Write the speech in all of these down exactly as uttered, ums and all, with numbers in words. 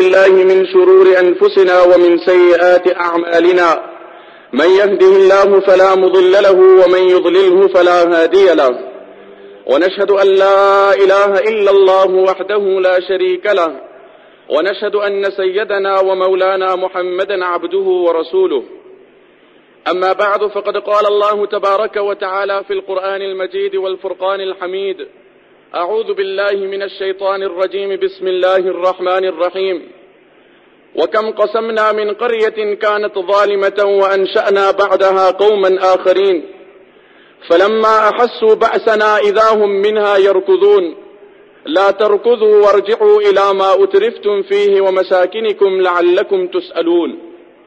بالله من شرور أنفسنا ومن سيئات أعمالنا من يهده الله فلا مضل له ومن يضلله فلا هادي له ونشهد أن لا إله إلا الله وحده لا شريك له ونشهد أن سيدنا ومولانا محمدا عبده ورسوله أما بعد فقد قال الله تبارك وتعالى في القرآن المجيد والفرقان الحميد أعوذ بالله من الشيطان الرجيم بسم الله الرحمن الرحيم وكم قسمنا من قرية كانت ظالمة وأنشأنا بعدها قوما آخرين فلما أحسوا بأسنا إذا هم منها يركضون لا تركضوا وارجعوا إلى ما أترفتم فيه ومساكنكم لعلكم تسألون.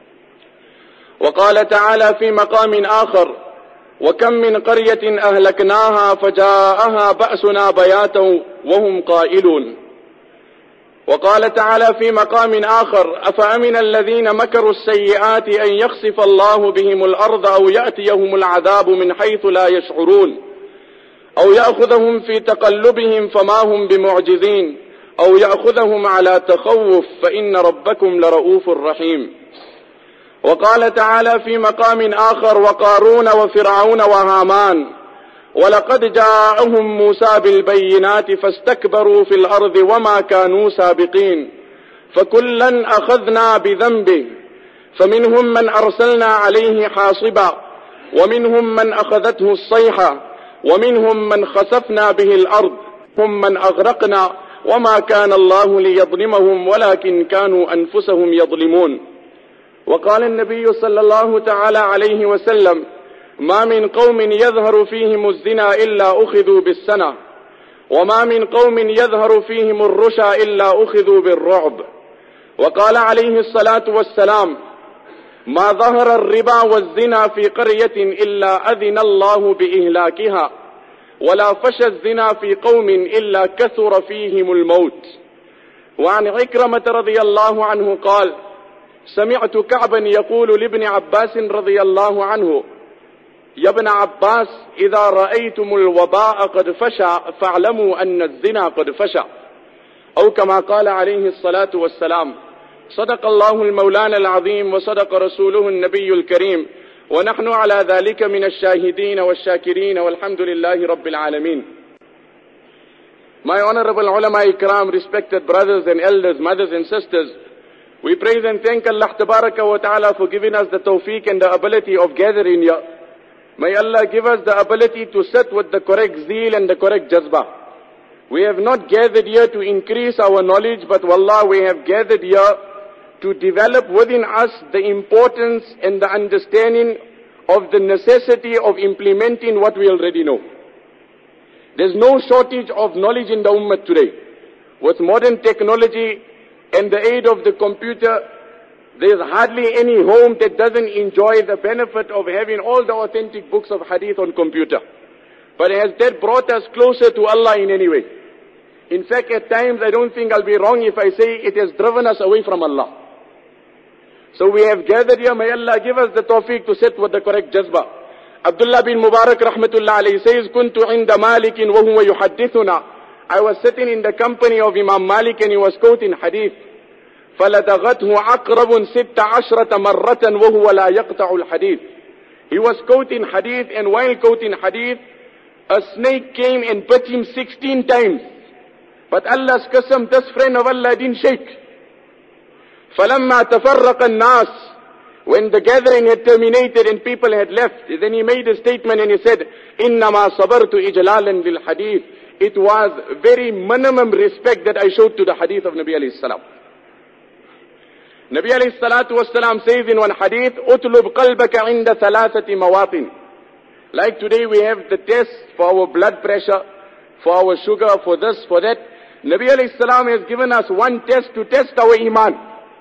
وقال تعالى في مقام آخر وكم من قرية أهلكناها فجاءها بأسنا بياتا وهم قائلون. وقال تعالى في مقام آخر أفأمن الذين مكروا السيئات أن يخسف الله بهم الأرض أو يأتيهم العذاب من حيث لا يشعرون أو يأخذهم في تقلبهم فما هم بمعجزين أو يأخذهم على تخوف فإن ربكم لرؤوف رحيم. وقال تعالى في مقام آخر وقارون وفرعون وهامان ولقد جاءهم موسى بالبينات فاستكبروا في الأرض وما كانوا سابقين فكلا أخذنا بذنبه فمنهم من أرسلنا عليه حاصبا ومنهم من أخذته الصيحة ومنهم من خسفنا به الأرض هم من أغرقنا وما كان الله ليظلمهم ولكن كانوا أنفسهم يظلمون. وقال النبي صلى الله تعالى عليه وسلم ما من قوم يظهر فيهم الزنا إلا أخذوا بالسنة وما من قوم يظهر فيهم الرشا إلا أخذوا بالرعب. وقال عليه الصلاة والسلام ما ظهر الربا والزنا في قرية إلا أذن الله بإهلاكها ولا فشى الزنا في قوم إلا كثر فيهم الموت. وعن عكرمة رضي الله عنه قال سمعت كعبا يقول لابن عباس رضي الله عنه يا ابن عباس إذا رأيتم الوباء قد فشى فاعلموا أن الزنا قد فشى أو كما قال عليه الصلاة والسلام. صدق الله المولان العظيم وصدق رسوله النبي الكريم ونحن على ذلك من الشاهدين والشاكرين والحمد لله رب العالمين. My honorable ulama ikram, respected brothers and elders, mothers and sisters, we praise and thank Allah Tabaraka wa Ta'ala for giving us the tawfiq and the ability of gathering here. May Allah give us the ability to sit with the correct zeal and the correct jazbah. We have not gathered here to increase our knowledge, but wallah, we have gathered here to develop within us the importance and the understanding of the necessity of implementing what we already know. There's no shortage of knowledge in the ummah today. With modern technology and the aid of the computer, there's hardly any home that doesn't enjoy the benefit of having all the authentic books of hadith on computer. But has that brought us closer to Allah in any way? In fact, at times I don't think I'll be wrong if I say it has driven us away from Allah. So we have gathered here, may Allah give us the tawfiq to sit with the correct jazbah. Abdullah bin Mubarak rahmatullah alayhi says, Kuntu inda Malikin wa huwa yuhaddithuna. I was sitting in the company of Imam Malik and he was quoting hadith. فَلَدَغَتْهُ عَقْرَبٌ سِتَّ عَشْرَةَ مَرَّةً وَهُوَ لَا يَقْطَعُ الْحَدِيثِ. He was quoting hadith, and while quoting hadith, a snake came and bit him sixteen times. But Allah's qasam, this friend of Allah didn't shake. فَلَمَّا تَفَرَّقَ النَّاسِ. When the gathering had terminated and people had left, then he made a statement and he said, إِنَّمَا صَبَرْتُ إِجْلَالًا لِلْحَدِيثِ. It was very minimum respect that I showed to the hadith of Nabi alayhi salam. Nabi alayhi salatu wassalam says in one hadith, "Utlub qalbaka inda thalathati mawatin." Like today we have the test for our blood pressure, for our sugar, for this, for that. Nabi alayhi salam has given us one test to test our iman.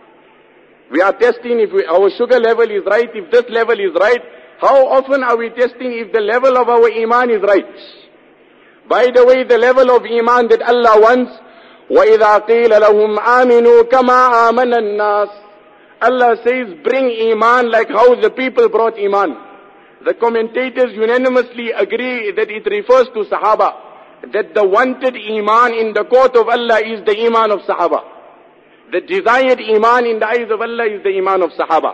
We are testing if we, our sugar level is right, if this level is right. How often are we testing if the level of our iman is right? By the way, the level of iman that Allah wants, وَإِذَا قِيلَ لَهُمْ آمِنُوا كَمَا آمَنَ النَّاسِ. Allah says, bring iman like how the people brought iman. The commentators unanimously agree that it refers to Sahaba, that the wanted iman in the court of Allah is the iman of Sahaba. The desired iman in the eyes of Allah is the iman of Sahaba.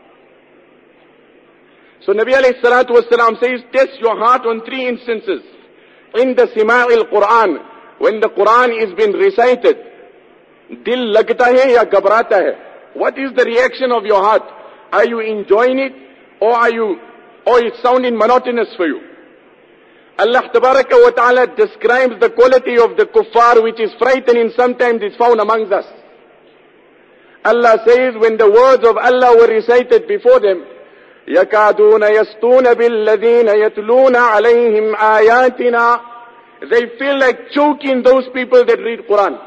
So Nabi alayhi salatu wasalam says, test your heart on three instances. In the Sima'il Quran, when the Quran is being recited, dil lagta hai ya ghabrata hai? What is the reaction of your heart? Are you enjoying it, or are you, or it's sounding monotonous for you? Allah tabaraka wa ta'ala describes the quality of the kuffar, which is frightening. Sometimes it's found amongst us. Allah says, when the words of Allah were recited before them, يَكَادُونَ يَسْطُونَ بِالَّذِينَ يَتْلُونَ عَلَيْهِمْ آيَاتِنَا. They feel like choking those people that read Quran.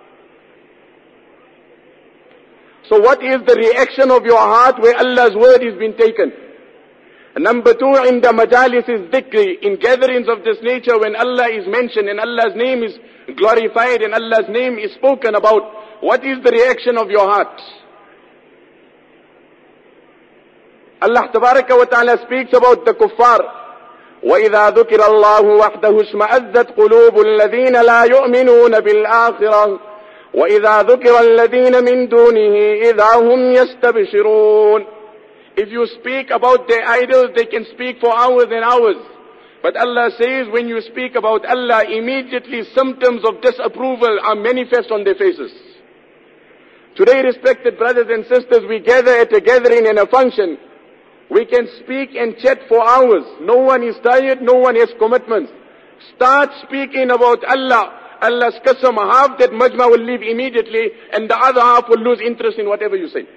So what is the reaction of your heart where Allah's word is being taken? And number two, in the majalis is dhikri, in gatherings of this nature, when Allah is mentioned and Allah's name is glorified and Allah's name is spoken about, what is the reaction of your heart? Allah tabaraka wa ta'ala speaks about the kuffar. وَإِذَا ذُكِرَ اللَّهُ وَحْدَهُ اشْمَأَزَّتْ قُلُوبُ الَّذِينَ لَا يُؤْمِنُونَ بِالْآخِرَةِ وَإِذَا ذُكِرَ الَّذِينَ مِن دُونِهِ إِذَا هُمْ يَسْتَبْشِرُونَ. If you speak about their idols, they can speak for hours and hours. But Allah says, when you speak about Allah, immediately symptoms of disapproval are manifest on their faces. Today, respected brothers and sisters, we gather at a gathering and a function. We can speak and chat for hours. No one is tired, no one has commitments. Start speaking about Allah. Allah's qasam, half that majma will leave immediately, and the other half will lose interest in whatever you say.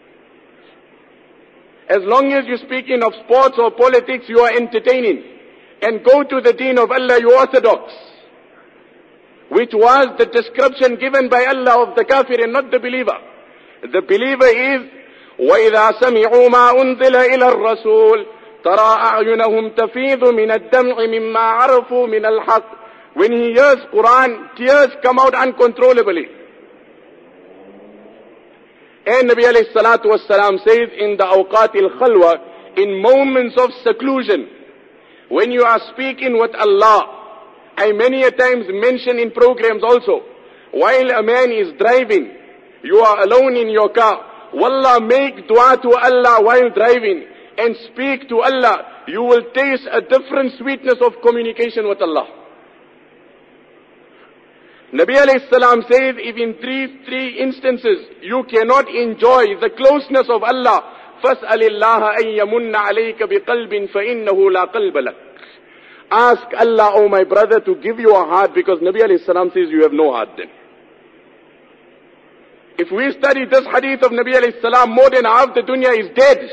As long as you're speaking of sports or politics, you are entertaining. And go to the deen of Allah, you orthodox. Which was the description given by Allah of the kafir and not the believer. The believer is, وَإِذَا سَمِعُوا مَا أُنزِلَ إِلَى الرَّسُولِ تَرَى أَعْيُنَهُمْ تَفِيضُ مِنَ الدَّمْعِ مِمَّا عَرَفُوا مِنَ الْحَقِّ. When he hears Quran, tears come out uncontrollably. And Nabi alayhi salatu wassalam says in the awqat al-khalwa, in moments of seclusion, when you are speaking with Allah, I many a times mention in programs also, while a man is driving, you are alone in your car, wallah, make dua to Allah while driving and speak to Allah. You will taste a different sweetness of communication with Allah. Nabi alayhi salam says, if in three, three instances you cannot enjoy the closeness of Allah, فَاسْأَلِ اللَّهَ أَن يَمُنَّ عَلَيْكَ بِقَلْبٍ فَإِنَّهُ لَا قَلْبَ لَكَ. Ask Allah, oh my brother, to give you a heart, because Nabi alayhi salam says you have no heart then. If we study this hadith of Nabi alayhi salam, more than half the dunya is dead.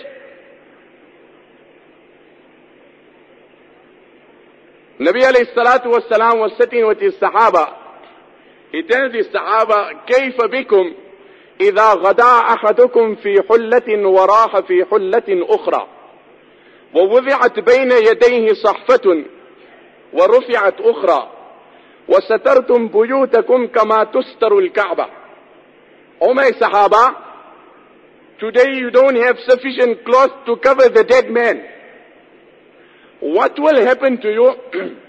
Nabi alayhi salatu was salam was sitting with his sahaba. He tells his sahaba, كيف بكم إذا غدا أحدكم في حلة وراح في حلة أخرى ووضعت بين يديه صحفة ورفعت أخرى وسترتم بيوتكم كما تستر الكعبة. Oh my sahaba, today you don't have sufficient cloth to cover the dead man. What will happen to you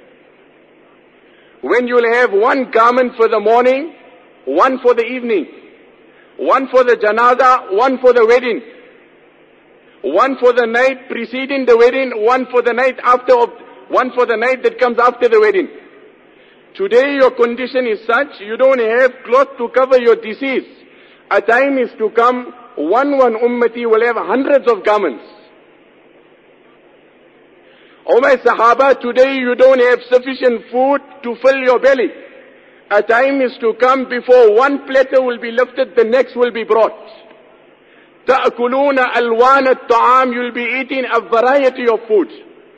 when you'll have one garment for the morning, one for the evening, one for the janaza, one for the wedding, one for the night preceding the wedding, one for the night after, one for the night that comes after the wedding? Today your condition is such, you don't have cloth to cover your disease. A time is to come, one one ummati will have hundreds of garments. Oh my sahaba, today you don't have sufficient food to fill your belly. A time is to come before one platter will be lifted, the next will be brought. تَأْكُلُونَ أَلْوَانَ الطَّعَامِ, you'll be eating a variety of food.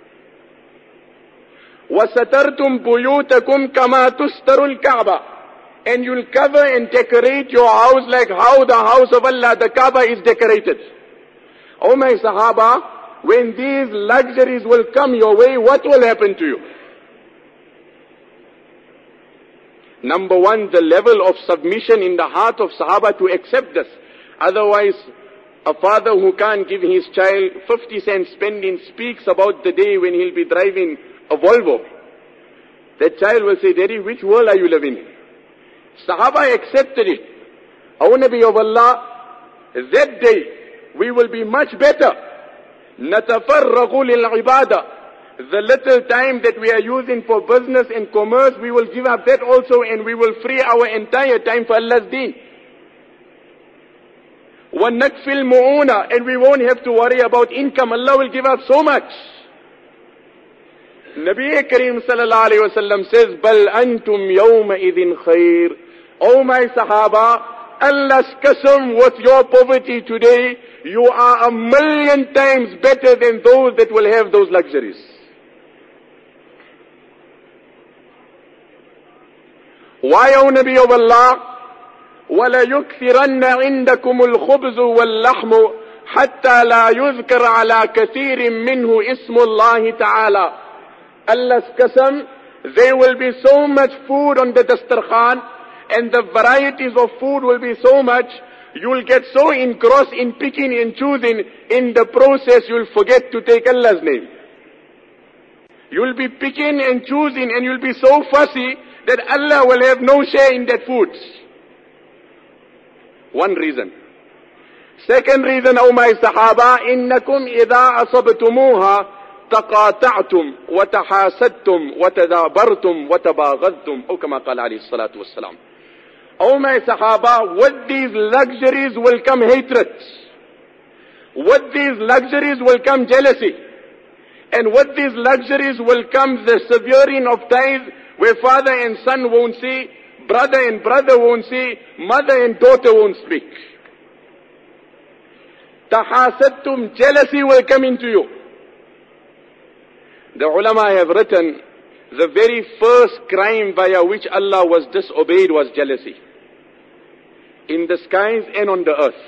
وَسَتَرْتُمْ بُيُوتَكُمْ كَمَا تُسْتَرُ الْكَعْبَةِ, and you'll cover and decorate your house like how the house of Allah, the Kaaba, is decorated. Oh my sahaba, when these luxuries will come your way, what will happen to you? Number one, the level of submission in the heart of Sahaba to accept this. Otherwise, a father who can't give his child fifty cents spending speaks about the day when he'll be driving a Volvo. That child will say, Daddy, which world are you living in? Sahaba accepted it. O Nabi of Allah, that day we will be much better. نَتَفَرَّغُ لِلْعِبَادَةِ. The little time that we are using for business and commerce, we will give up that also, and we will free our entire time for Allah's deen. وَنَكْفِ الْمُعُونَ. And we won't have to worry about income. Allah will give us so much. Nabi Kareem sallallahu alayhi wa sallam says, بَلْ أَنْتُمْ يَوْمَئِذٍ خَيْرٍ. Oh my Sahaba, Allah's qasam, with your poverty today, you are a million times better than those that will have those luxuries. Why, O Nabi of Allah? وَلَيُكْثِرَنَّ عِنْدَكُمُ الْخُبْزُ وَاللَّحْمُ حَتَّى لَا يُذْكَرَ عَلَى كَثِيرٍ مِّنْهُ اسْمُ اللَّهِ تَعَالَى. Allah's qasam, there will be so much food on the dastarkhan, and the varieties of food will be so much, you will get so engrossed in picking and choosing, in the process you will forget to take Allah's name. You will be picking and choosing, and you will be so fussy that Allah will have no share in that food. One reason. Second reason, O my Sahaba, إِنَّكُمْ إِذَا أَصَبْتُمُوهَا تَقَاطَعْتُمْ وَتَحَاسَدْتُمْ وَتَدَابَرْتُمْ وَتَبَاغَضْتُمْ. O kama qala alayhi salatu wassalam. O my Sahaba, with these luxuries will come hatred. With these luxuries will come jealousy. And with these luxuries will come the severing of ties, where father and son won't see, brother and brother won't see, mother and daughter won't speak. Tahasadtum, jealousy will come into you. The ulama have written, the very first crime via which Allah was disobeyed was jealousy. In the skies and on the earth.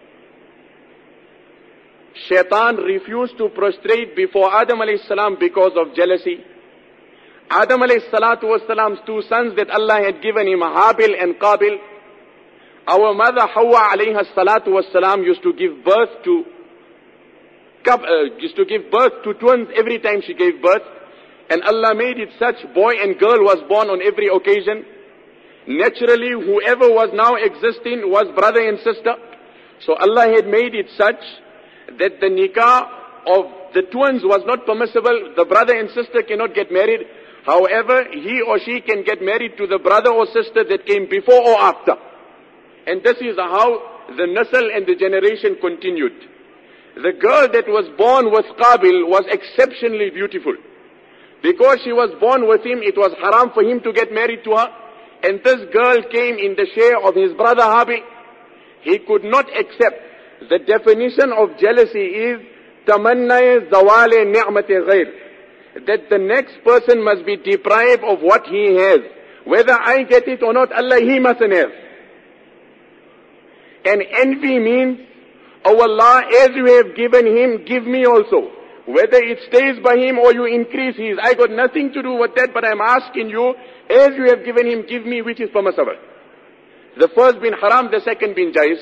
Shaitan refused to prostrate before Adam alayhi salam because of jealousy. Adam alayhi salatu was salam's two sons that Allah had given him, Habil and Qabil. Our mother Hawa alayhi salatu was salam used to give birth to uh, used to give birth to twins every time she gave birth. And Allah made it such, boy and girl was born on every occasion. Naturally, whoever was now existing was brother and sister. So Allah had made it such that the nikah of the twins was not permissible. The brother and sister cannot get married. However, he or she can get married to the brother or sister that came before or after. And this is how the nasl and the generation continued. The girl that was born with Qabil was exceptionally beautiful. Because she was born with him, it was haram for him to get married to her. And this girl came in the share of his brother Habil. He could not accept. The definition of jealousy is tamanna zawale ni'mati ghayr. That the next person must be deprived of what he has. Whether I get it or not, Allah, he mustn't have. And envy means, oh Allah, as you have given him, give me also. Whether it stays by him or you increase his, I got nothing to do with that, but I'm asking you, as you have given him, give me which is permissible. The first being haram, the second being jais.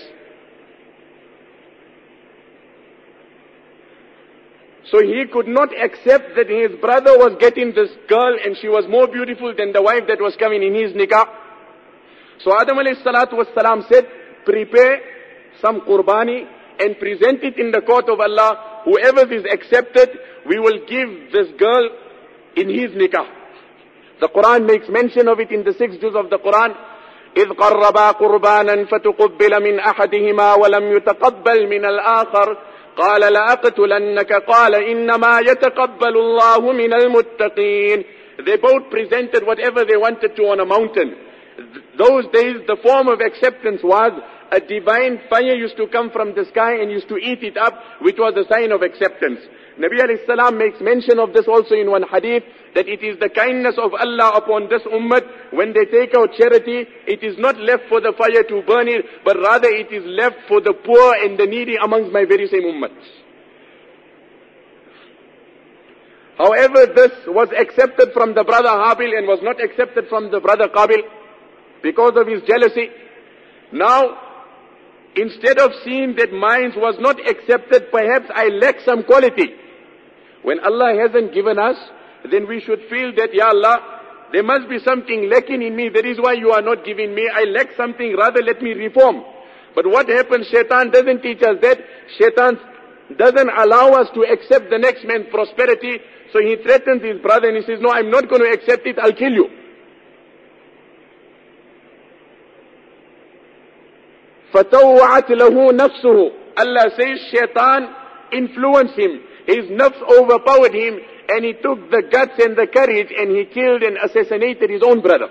So he could not accept that his brother was getting this girl and she was more beautiful than the wife that was coming in his nikah. So Adam alayhi salatu was salam said, prepare some qurbani and present it in the court of Allah. Whoever is accepted, we will give this girl in his nikah. The Quran makes mention of it in the sixth juz of the Quran. إِذْ قَرَّبَا قُرْبَانًا فَتُقُبِّلَ مِنْ أَحَدِهِمَا وَلَمْ يُتَقَبَّلْ مِنَ الْآخَرِ قَالَ لَأَقْتُلَنَّكَ قَالَ إِنَّمَا يَتَقَبَّلُ اللَّهُ مِنَ الْمُتَّقِينَ. They both presented whatever they wanted to on a mountain. Those days, the form of acceptance was a divine fire used to come from the sky and used to eat it up, which was a sign of acceptance. Nabi alayhi salam makes mention of this also in one hadith, that it is the kindness of Allah upon this ummah. When they take out charity, it is not left for the fire to burn it, but rather it is left for the poor and the needy amongst my very same ummah. However, this was accepted from the brother Habil and was not accepted from the brother Qabil because of his jealousy. Now, instead of seeing that mine was not accepted, perhaps I lack some quality. When Allah hasn't given us, then we should feel that, Ya Allah, there must be something lacking in me. That is why you are not giving me. I lack something, rather let me reform. But what happens, shaitan doesn't teach us that. Shaitan doesn't allow us to accept the next man's prosperity. So he threatens his brother and he says, no, I'm not going to accept it, I'll kill you. فَتَوَّعَتْ لَهُ نَفْسُهُ. Allah says shaitan influenced him. His nafs overpowered him and he took the guts and the courage and he killed and assassinated his own brother.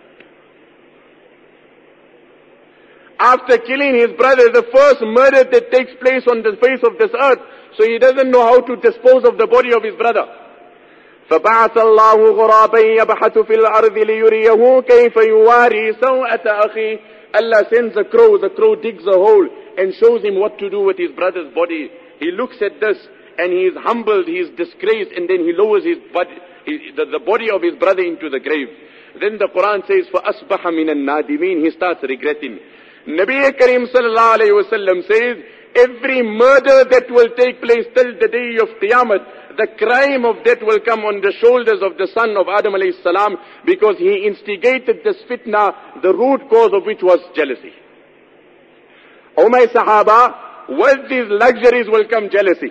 After killing his brother, the first murder that takes place on the face of this earth, so he doesn't know how to dispose of the body of his brother. فَبَعَثَ اللَّهُ غُرَابًا يَبْحَثُ فِي الْأَرْضِ لِيُرِيَهُ كَيْفَ يُوَارِي سَوْءَةَ أَخِيهِ. Allah sends a crow, the crow digs a hole and shows him what to do with his brother's body. He looks at this and he is humbled, he is disgraced, and then he lowers his body, the, the body of his brother into the grave. Then the Quran says, فَأَصْبَحَ مِنَ النَّادِمِينَ. He starts regretting. Nabi Kareem sallallahu alayhi wa sallam says, every murder that will take place till the day of Qiyamah, the crime of that will come on the shoulders of the son of Adam alayhi salam, because he instigated this fitna, the root cause of which was jealousy. O my Sahaba, with these luxuries will come jealousy.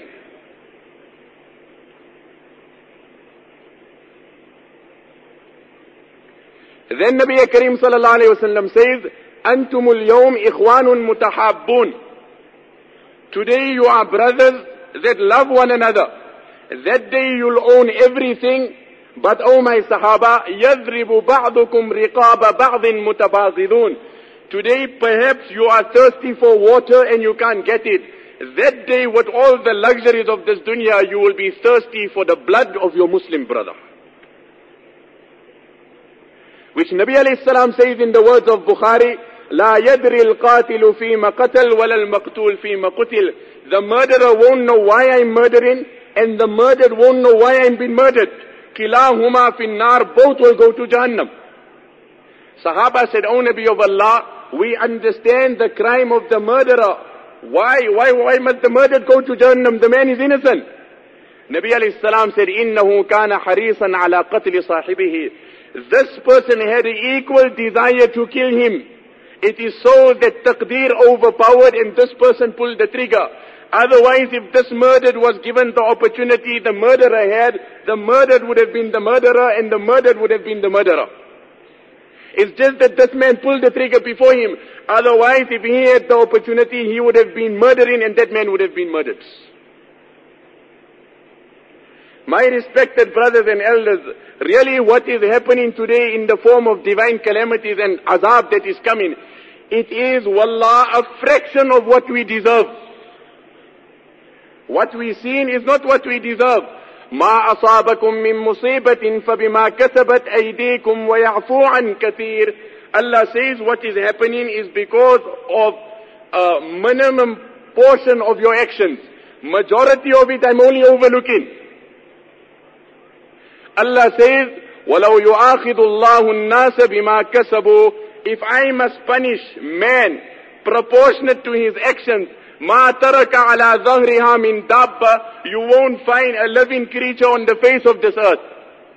Then Nabi Kareem sallallahu alayhi wa sallam says, أنتم اليوم إخوان متحابون. Today you are brothers that love one another. That day you'll own everything. But oh my Sahaba, يَذْرِبُ بَعْضُكُمْ رِقَابَ بَعْضٍ مُتَبَاغِضُونَ. Today perhaps you are thirsty for water and you can't get it. That day with all the luxuries of this dunya, you will be thirsty for the blood of your Muslim brother. Which Nabi alayhi salam says in the words of Bukhari, لا يدري القاتل فيما قتل ولا المقتول فيما قتل. The murderer won't know why I'm murdering, and the murdered won't know why I'm being murdered. كلاهما في النار. Both will go to Jahannam. Sahaba said, O Nabi of Allah, we understand the crime of the murderer. Why, why, why must the murdered go to Jahannam? The man is innocent. Nabi alayhi salam said, إنه كان حريصا على قتل صاحبه. This person had an equal desire to kill him. It is so that taqdeer overpowered and this person pulled the trigger. Otherwise, if this murdered was given the opportunity the murderer had, the murdered would have been the murderer and the murdered would have been the murderer. It's just that this man pulled the trigger before him. Otherwise, if he had the opportunity, he would have been murdering and that man would have been murdered. My respected brothers and elders, really what is happening today in the form of divine calamities and azab that is coming, it is, wallah, a fraction of what we deserve. What we seen is not what we deserve. ما أصابكم من مصيبة فبما كسبت أيديكم ويعفو عن كثير. Allah says what is happening is because of a minimum portion of your actions. Majority of it I'm only overlooking. Allah says, وَلَوْ يُؤَاخِذُ اللَّهُ النَّاسَ بِمَا كَسَبُوا. If I must punish man proportionate to his actions, مَا تَرَكَ عَلَى ظَهْرِهَا مِنْ دَابَّةٍ. You won't find a living creature on the face of this earth.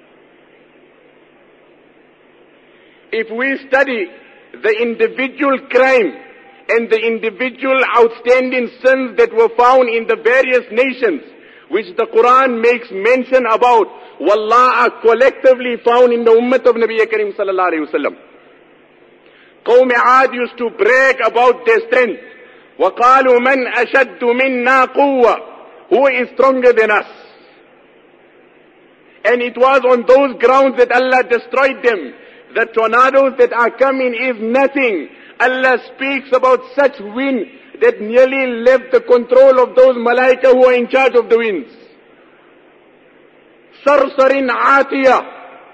If we study the individual crime and the individual outstanding sins that were found in the various nations, which the Quran makes mention about, wallah, are collectively found in the ummah of Nabi Kareem sallallahu alayhi wa sallam. Qawm Aad used to brag about their strength. وَقَالُوا مَنْ أَشَدُّ مِنَّا قُوَّةً. Who is stronger than us? And it was on those grounds that Allah destroyed them. The tornadoes that are coming is nothing. Allah speaks about such wind that nearly left the control of those malaika who are in charge of the winds. صَرْصَرٍ عَاتِيَةٍ.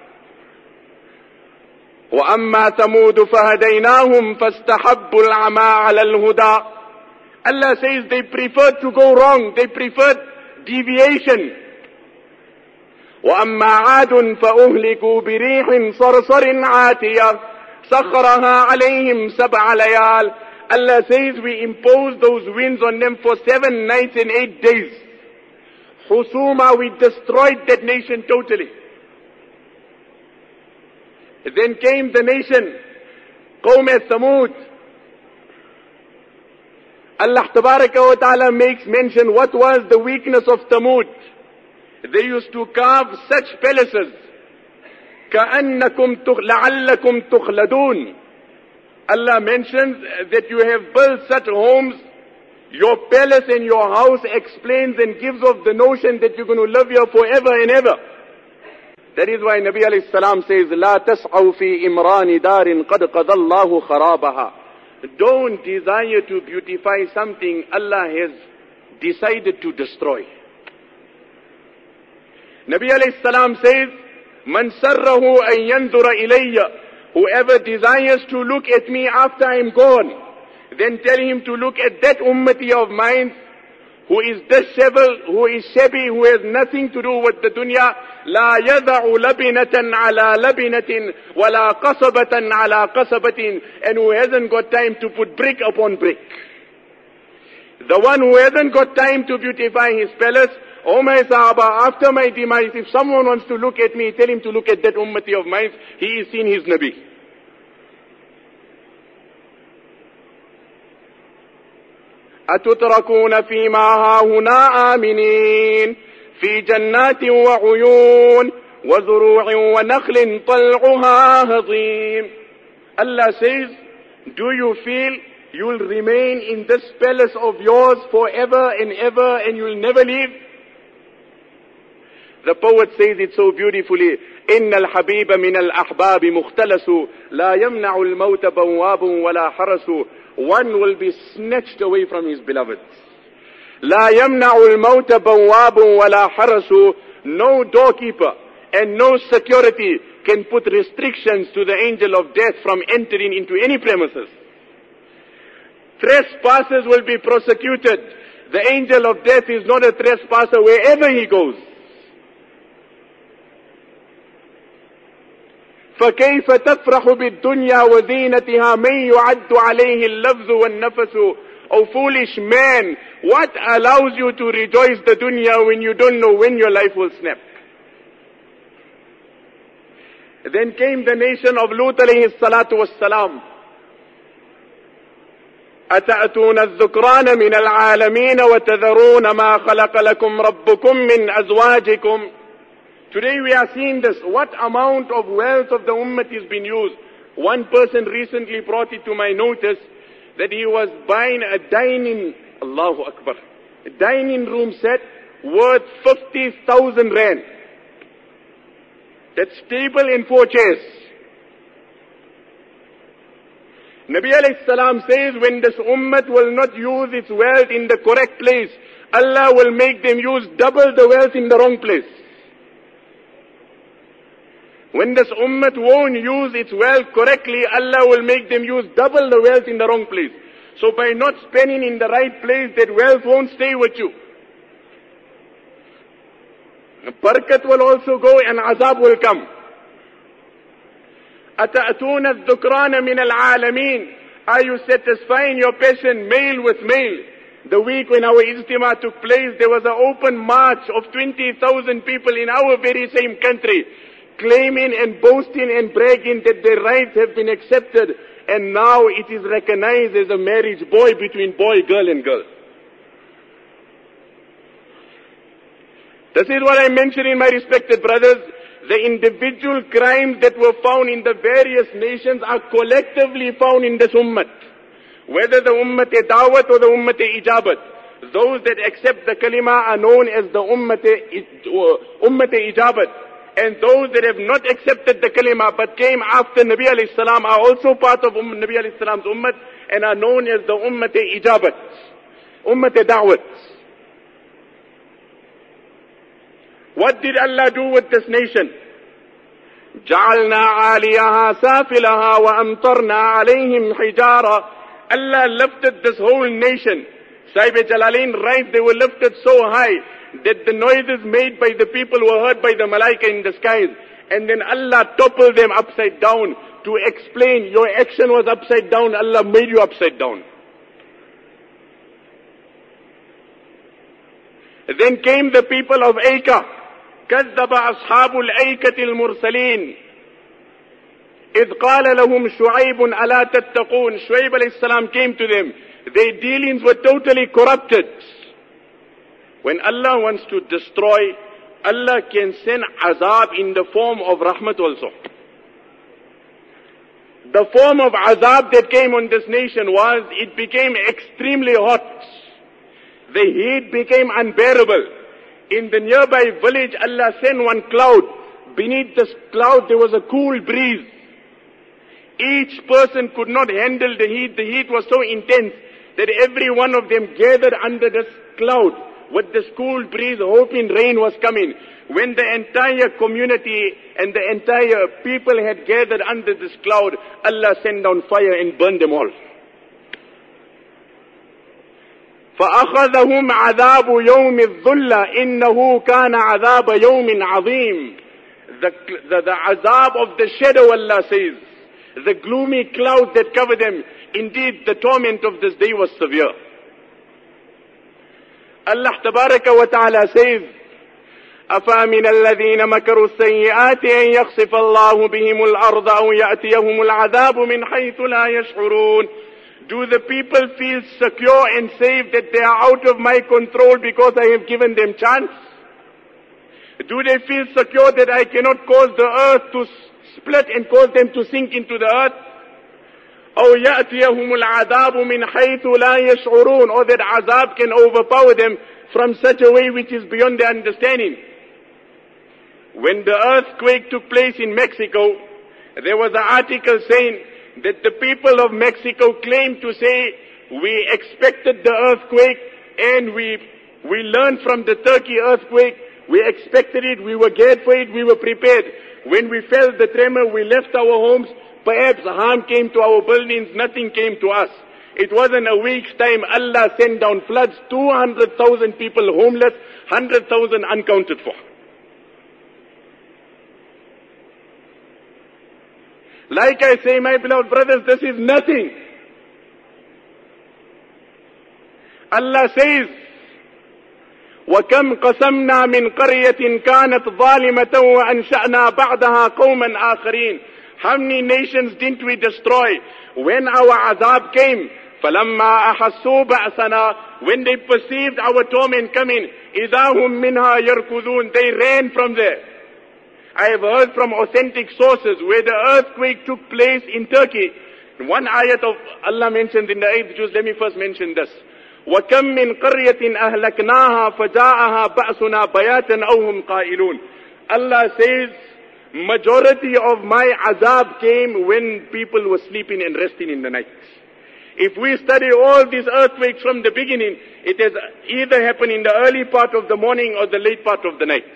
وَأَمَّا ثَمُودُ فَهَدَيْنَاهُمْ فَاسْتَحَبُّوا الْعَمَى عَلَى الْهُدَى. Allah says they preferred to go wrong. They preferred deviation. وَأَمَّا عَادٌ فَأُهْلِكُوا بِرِيحٍ صَرْصَرٍ عَاتِيَةٍ سَخَّرَهَا عَلَيْهِمْ سَبْعَ لَيَالٍ. Allah says we imposed those winds on them for seven nights and eight days. Husuma, we destroyed that nation totally. Then came the nation, Qawm Thamud. Allah Tabaraka wa Ta'ala makes mention what was the weakness of Thamud. They used to carve such palaces. كَأَنَّكُمْ لَعَلَّكُمْ تُخْلَدُونَ. Allah mentions that you have built such homes. Your palace and your house explains and gives off the notion that you're going to live here forever and ever. That is why Nabi alayhi salam says, لا تسعوا في إمران دار قد قضى الله خرابها. Don't desire to beautify something Allah has decided to destroy. Nabi alayhi salam says, من سره أن ينظر إلي. Whoever desires to look at me after I'm gone, then tell him to look at that ummati of mine who is disheveled, who is shabby, who has nothing to do with the dunya. لا يضع لبنة على لبنة ولا قصبة على قصبة. And who hasn't got time to put brick upon brick. The one who hasn't got time to beautify his palace. Oh my Sahaba, after my demise, if someone wants to look at me, tell him to look at that ummati of mine. He is seen his Nabi. أتتركون فيما هاهنا آمنين في جنات وعيون وزروع ونخل طلعها هضيم. Allah says, do you feel you'll remain in this palace of yours forever and ever and you'll never leave? The poet says it so beautifully, إن الحبيب من الأحباب مختلس لا يمنع الموت بواب ولا حرس. One will be snatched away from his beloved. لا يمنع الموت بواب ولا حرس. No doorkeeper and no security can put restrictions to the angel of death from entering into any premises. Trespassers will be prosecuted. The angel of death is not a trespasser wherever he goes. فكيف تفرح بالدنيا وزينتها من يعد عليه اللفظ والنفس. O foolish man, what allows you to rejoice the dunya when you don't know when your life will snap? Then came the nation of Lut alayhi salatu wassalam. أتأتون الذكران من العالمين وتذرون ما خلق لكم ربكم من أزواجكم. Today we are seeing this. What amount of wealth of the ummah is being used. One person recently brought it to my notice that he was buying a dining, Allahu Akbar, a dining room set worth fifty thousand rand. That's table and four chairs. Nabi alayhi salam says, when this ummah will not use its wealth in the correct place, Allah will make them use double the wealth in the wrong place. When this ummah won't use its wealth correctly, Allah will make them use double the wealth in the wrong place. So by not spending in the right place, that wealth won't stay with you. Barakat will also go and azab will come. أَتَأْتُونَ الذُّكْرَانَ مِنَ الْعَالَمِينَ. Are you satisfying your passion male with male? The week when our ijtima took place, there was an open march of twenty thousand people in our very same country, claiming and boasting and bragging that their rights have been accepted and now it is recognized as a marriage boy between boy, girl and girl. This is what I mentioned in my respected brothers. The individual crimes that were found in the various nations are collectively found in this ummah. Whether the ummah-e-dawat or the ummah-e-ijabat. Those that accept the kalima are known as the ummah-e-ijabat. And those that have not accepted the kalima but came after Nabi alayhi salam are also part of um, Nabi alayhi salam's ummah and are known as the ummah-e-ijabat, ummah-e-da'wat. What did Allah do with this nation? جَعَلْنَا عَالِيَهَا سَافِلَهَا وَأَمْطَرْنَا عَلَيْهِمْ حِجَارًا. Allah lifted this whole nation. Sahib Jalalain writes, they were lifted so high that the noises made by the people were heard by the malaika in the skies. And then Allah toppled them upside down to explain your action was upside down, Allah made you upside down. Then came the people of Aika. كذب أصحاب الأيكة المرسلين إذ قال لهم شعيب ألا تتقون. Shuaib alayhi salam came to them. Their dealings were totally corrupted. When Allah wants to destroy, Allah can send azab in the form of rahmat also. The form of azab that came on this nation was, it became extremely hot. The heat became unbearable. In the nearby village, Allah sent one cloud. Beneath this cloud, there was a cool breeze. Each person could not handle the heat. The heat was so intense that every one of them gathered under this cloud with this cool breeze, hoping rain was coming. When the entire community and the entire people had gathered under this cloud, Allah sent down fire and burned them all. فَأَخَذَهُمْ عَذَابُ يَوْمِ الظُّلَّةِ إِنَّهُ كَانَ عَذَابَ يَوْمٍ عَظِيمٍ. The, the, the azab of the shadow, Allah says, the gloomy cloud that covered them, indeed the torment of this day was severe. Allah tabaraka wa ta'ala says, أَفَامِنَ الَّذِينَ مَكَرُوا السَّيِّئَاتِ أَن يَخْسِفَ اللَّهُ بِهِمُ الْأَرْضَ أَوْ يَأْتِيَهُمُ الْعَذَابُ مِنْ حَيْثُ لَا يَشْعُرُونَ. Do the people feel secure and safe that they are out of my control because I have given them chance? Do they feel secure that I cannot cause the earth to split and cause them to sink into the earth? أَوْ يَأْتِيَهُمُ الْعَذَابُ مِنْ حَيْثُ لَا يَشْعُرُونَ. Or that azab can overpower them from such a way which is beyond their understanding. When the earthquake took place in Mexico, there was an article saying that the people of Mexico claimed to say, we expected the earthquake and we, we learned from the Turkey earthquake, we expected it, we were geared for it, we were prepared. When we felt the tremor, we left our homes, perhaps harm came to our buildings, nothing came to us. It wasn't a week's time, Allah sent down floods, two hundred thousand people homeless, one hundred thousand uncounted for. Like I say, my beloved brothers, this is nothing. Allah says, وَكَمْ قَسَمْنَا مِنْ قَرْيَةٍ كَانَتْ ظَالِمَةً وَأَنْشَأْنَا بَعْدَهَا قَوْمًا آخَرِينَ. How many nations didn't we destroy? When our azab came, فَلَمَّا أَحَسُّوا بَأْسَنَا, when they perceived our torment coming, إِذَا هُمْ مِنْهَا يَرْكُضُونَ, they ran from there. I have heard from authentic sources where the earthquake took place in Turkey. One ayat of Allah mentioned in the eighth juz, let me first mention this. وَكَمْ مِنْ قَرْيَةٍ أَهْلَكْنَاهَا فَجَاءَهَا بَأْسُنَا بَيَاتًا أَوْ هُمْ قَائِلُونَ. Allah says, majority of my azab came when people were sleeping and resting in the night. If we study all these earthquakes from the beginning, it has either happened in the early part of the morning or the late part of the night.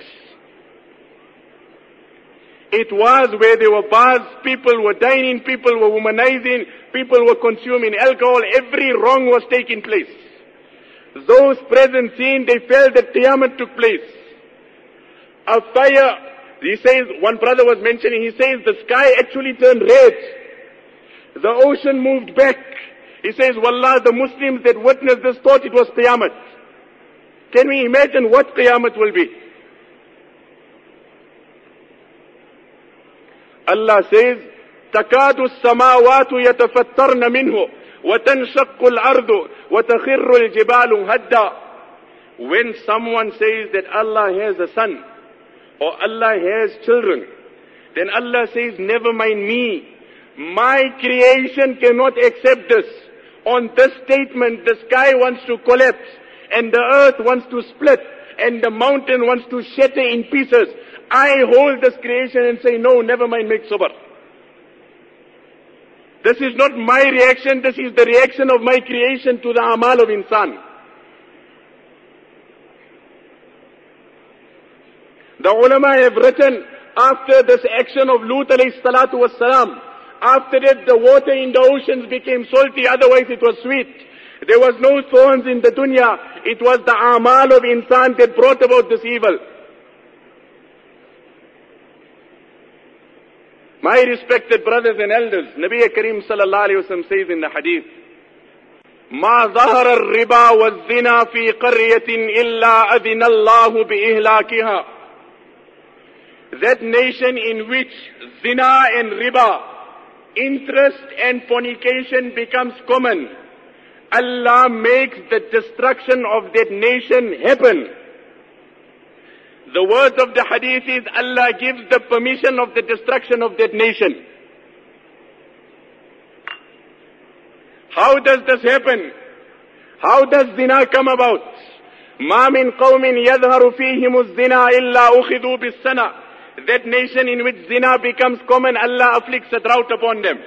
It was where there were bars, people were dining, people were womanizing, people were consuming alcohol, every wrong was taking place. Those present seeing, they felt that Qiyamah took place. A fire, he says, one brother was mentioning, he says the sky actually turned red. The ocean moved back. He says, Wallah, the Muslims that witnessed this thought it was Qiyamah. Can we imagine what Qiyamah will be? Allah says, تَكَادُ السَّمَاوَاتُ يَتَفَتَّرْنَ مِنْهُ وَتَنْشَقُّ الْأَرْضُ وَتَخِرُّ الْجِبَالُ هَدًّا. When someone says that Allah has a son, or Allah has children, then Allah says, never mind me. My creation cannot accept this. On this statement, the sky wants to collapse, and the earth wants to split, and the mountain wants to shatter in pieces. I hold this creation and say, no, never mind, make sabr. This is not my reaction, this is the reaction of my creation to the amal of insan. The ulama have written, after this action of Lut alayhi salatu was salam, after that the water in the oceans became salty, otherwise it was sweet. There was no thorns in the dunya, it was the amal of insan that brought about this evil. My respected brothers and elders, Nabi Kareem sallallahu alayhi wa sallam says in the hadith, مَا ظَهَرَ الرِّبَا وَالزِّنَا فِي قَرْيَةٍ إِلَّا أَذِنَ اللَّهُ بِإِهْلَاكِهَا. That nation in which zina and riba, interest and fornication becomes common, Allah makes the destruction of that nation happen. The words of the hadith is Allah gives the permission of the destruction of that nation. How does this happen? How does zina come about? مَا مِنْ قَوْمٍ يَظْهَرُ فِيهِمُ الزِّنَا إِلَّا أُخِذُوا بِالسَّنَةِ. That nation in which zina becomes common, Allah afflicts a drought upon them.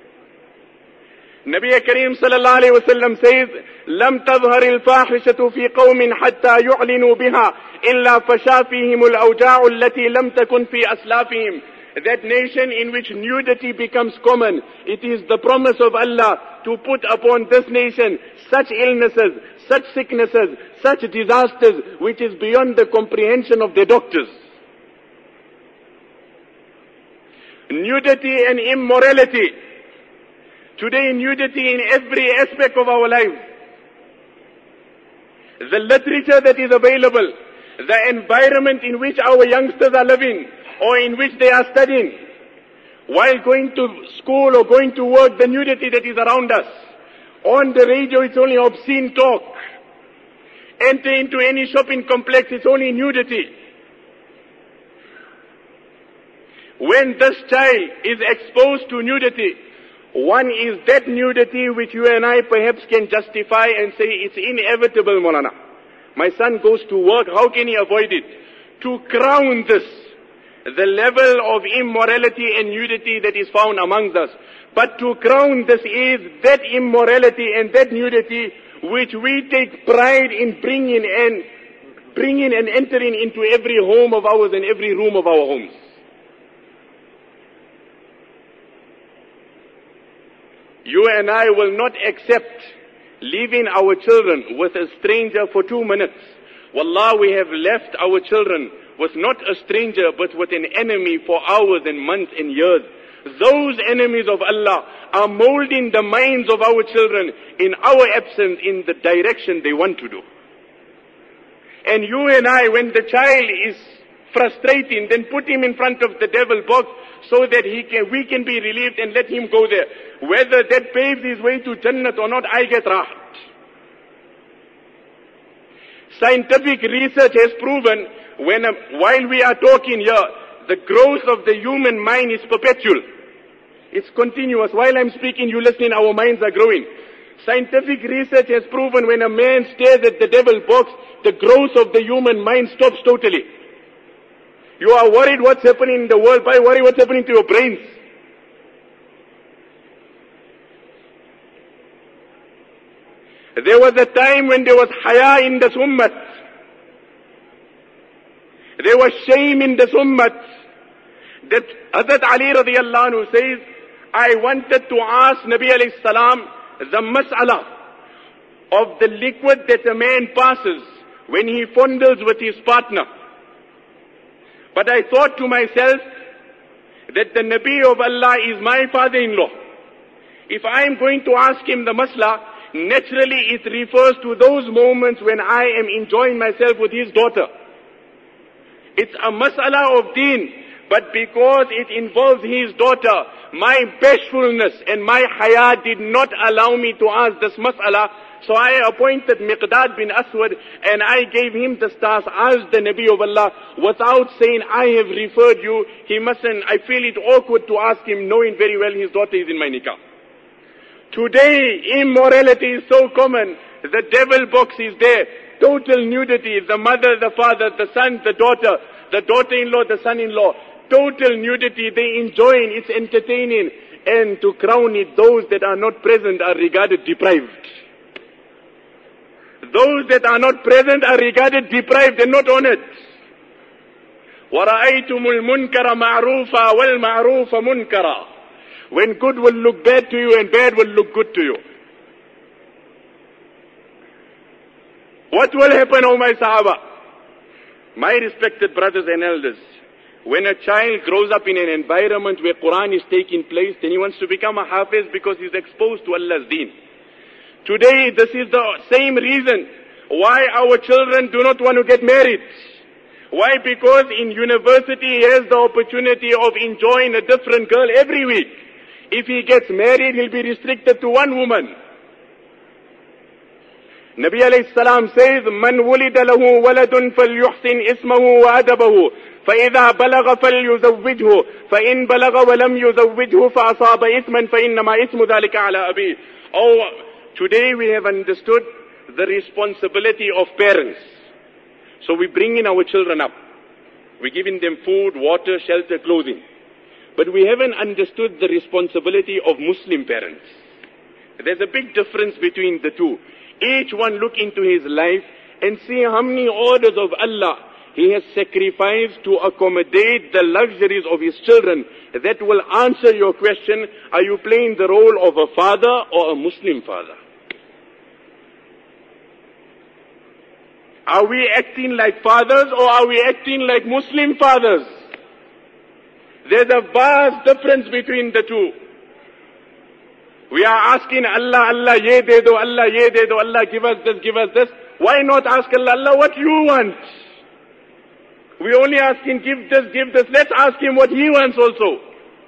Nabi Kareem sallallahu alayhi wa sallam says, لَمْ تَظْهَرِ الْفَاحِشَةُ فِي قَوْمٍ حَتَّى يُعْلِنُوا بِهَا إِلَّا فَشَا فِيهِمُ الْأَوْجَاعُ الَّتِي لَمْ تَكُنْ فِي أَسْلَافِهِمْ. That nation in which nudity becomes common, it is the promise of Allah to put upon this nation such illnesses, such sicknesses, such disasters, which is beyond the comprehension of the doctors. Nudity and immorality. Today, nudity in every aspect of our lives. The literature that is available, the environment in which our youngsters are living, or in which they are studying, while going to school or going to work, the nudity that is around us. On the radio, it's only obscene talk. Enter into any shopping complex, it's only nudity. When this child is exposed to nudity, one is that nudity which you and I perhaps can justify and say it's inevitable, Maulana. My son goes to work, how can he avoid it? To crown this, the level of immorality and nudity that is found amongst us. But to crown this is that immorality and that nudity which we take pride in bringing and bringing and entering into every home of ours and every room of our homes. You and I will not accept leaving our children with a stranger for two minutes. Wallah, we have left our children with not a stranger but with an enemy for hours and months and years. Those enemies of Allah are molding the minds of our children in our absence in the direction they want to do. And you and I, when the child is frustrating, then put him in front of the devil box so that he can, we can be relieved and let him go there. Whether that paves his way to Jannat or not, I get rahat. Scientific research has proven when, uh, while we are talking here, the growth of the human mind is perpetual. It's continuous. While I'm speaking, you listening, our minds are growing. Scientific research has proven when a man stares at the devil box, the growth of the human mind stops totally. You are worried what's happening in the world, why worry what's happening to your brains? There was a time when there was haya in this ummah. There was shame in this ummah. That Hazrat Ali radiallahu anhu says, I wanted to ask Nabi alayhi salam the mas'ala of the liquid that a man passes when he fondles with his partner. But I thought to myself that the Nabi of Allah is my father-in-law. If I am going to ask him the masla, naturally it refers to those moments when I am enjoying myself with his daughter. It's a mas'ala of deen, but because it involves his daughter, my bashfulness and my haya did not allow me to ask this mas'ala. So I appointed Miqdad bin Aswad and I gave him the task, ask the Nabi of Allah without saying, I have referred you. He mustn't, I feel it awkward to ask him knowing very well his daughter is in my nikah. Today, immorality is so common. The devil box is there. Total nudity. The mother, the father, the son, the daughter, the daughter-in-law, the son-in-law. Total nudity. They enjoying, it's entertaining. And to crown it, those that are not present are regarded deprived. Those that are not present are regarded deprived and not honored. وَرَأَيْتُمُ الْمُنْكَرَ مَعْرُوفًا وَالْمَعْرُوفَ مُنْكَرًا. When good will look bad to you and bad will look good to you. What will happen, O my Sahaba? My respected brothers and elders, when a child grows up in an environment where Quran is taking place, then he wants to become a Hafiz because he's exposed to Allah's deen. Today, this is the same reason why our children do not want to get married. Why? Because in university he has the opportunity of enjoying a different girl every week. If he gets married, he'll be restricted to one woman. Nabi alayhi salam says, Man wulida lahu waladun falyuhsin ismahu wa adabahu. فإذا بلغ فليزوجه فإن بلغ ولم يزوجه فأصاب إثما فإنما إثم ذلك على أبيه. Oh, today we have understood the responsibility of parents. So we bring in our children up. We're giving them food, water, shelter, clothing. But we haven't understood the responsibility of Muslim parents. There's a big difference between the two. Each one look into his life and see how many orders of Allah he has sacrificed to accommodate the luxuries of his children. That will answer your question, are you playing the role of a father or a Muslim father? Are we acting like fathers or are we acting like Muslim fathers? There's a vast difference between the two. We are asking Allah, Allah ye de do, Allah ye de do, Allah give us this, give us this. Why not ask Allah, Allah what you want? We only ask him, give this, give this. Let's ask him what he wants also.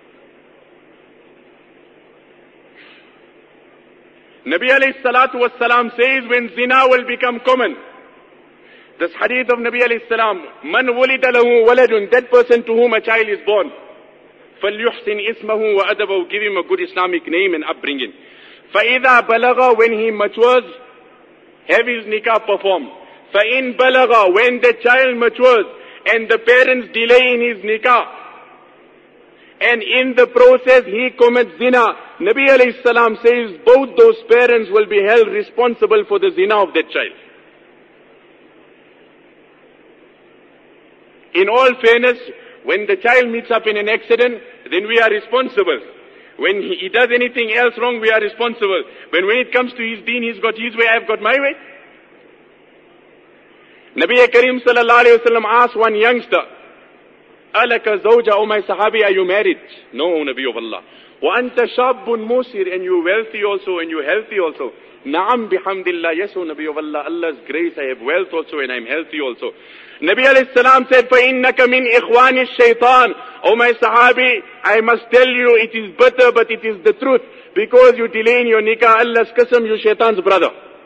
Nabi alayhi salatu was salam says, when zina will become common. This hadith of Nabi alayhi salam, Man wulida lahu waladun, that person to whom a child is born. فَلْيُحْسِنْ إِسْمَهُ وَأَدَبَهُ, give him a good Islamic name and upbringing. فَإِذَا بَلَغَ, when he matures, have his nikah performed. فَإِنْ بَلَغَ, when the child matures, and the parents delay in his nikah, and in the process he commits zina, Nabi alayhi salam says both those parents will be held responsible for the zina of that child. In all fairness, when the child meets up in an accident, then we are responsible. When he, he does anything else wrong, we are responsible. But when it comes to his deen, he's got his way, I've got my way. Nabi Kareem sallallahu alayhi wa sallam asked one youngster, Alaka zawja, oh my sahabi, are you married? No, Nabi of Allah. Wa anta shabun musir, and you're wealthy also, and you're healthy also. Naam bihamdillah, yes, O Nabi of Allah, Allah's grace, I have wealth also, and I'm healthy also. Nabi alayhi salam said, فَإِنَّكَ مِنْ إِخْوَانِ الشَّيْطَانِ, oh my sahabi, I must tell you, it is bitter, but it is the truth. Because you delay in your nikah, Allah's qasam, you shaitan's brother.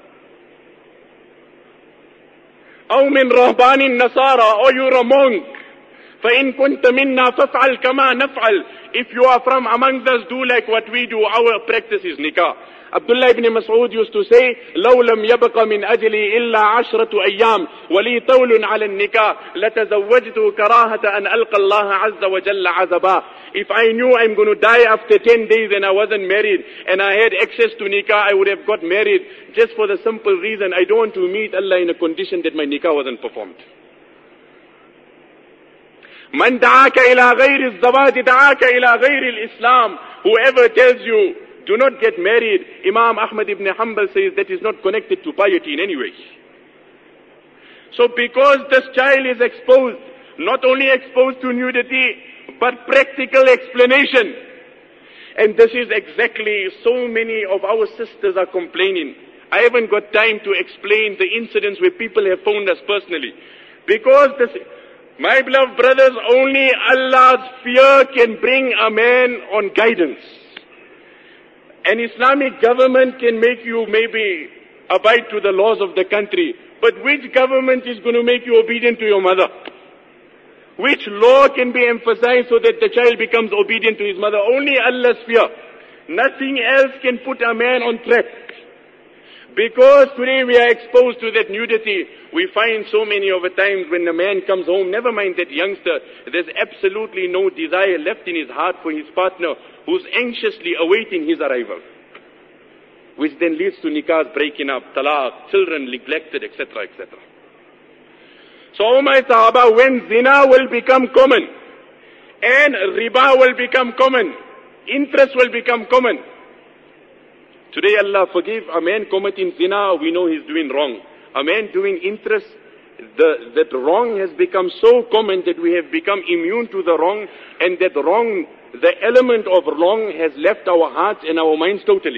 أو من رهبان النصارى, or you're a monk. فإن كنت منا فافعل كما نفعل. If you are from among us, do like what we do. Our practice is nikah. Abdullah ibn Mas'ud used to say, لو لم يبق من أجلي إلا عشرة أيام ولي طول على النكاح لتزوجت كراهة أن ألقى الله عز وجل عزبا. If I knew I'm going to die after ten days and I wasn't married and I had access to nikah, I would have got married just for the simple reason I don't want to meet Allah in a condition that my nikah wasn't performed. من دعاك إلى غير الزواج دعاك إلى غير الإسلام. Whoever tells you do not get married, Imam Ahmad ibn Hanbal says that is not connected to piety in any way. So because this child is exposed, not only exposed to nudity, but practical explanation. And this is exactly so many of our sisters are complaining. I haven't got time to explain the incidents where people have phoned us personally. Because this, my beloved brothers, only Allah's fear can bring a man on guidance. An Islamic government can make you maybe abide to the laws of the country. But which government is going to make you obedient to your mother? Which law can be emphasized so that the child becomes obedient to his mother? Only Allah's fear. Nothing else can put a man on track. Because today we are exposed to that nudity, we find so many of the times when the man comes home, never mind that youngster, there's absolutely no desire left in his heart for his partner who's anxiously awaiting his arrival. Which then leads to nikahs breaking up, talaq, children neglected, et cetera, et cetera. So, oh my Sahaba, when zina will become common, and riba will become common, interest will become common. Today, Allah forgive a man committing zina, we know he's doing wrong. A man doing interest, the, that wrong has become so common that we have become immune to the wrong, and that wrong, the element of wrong has left our hearts and our minds totally.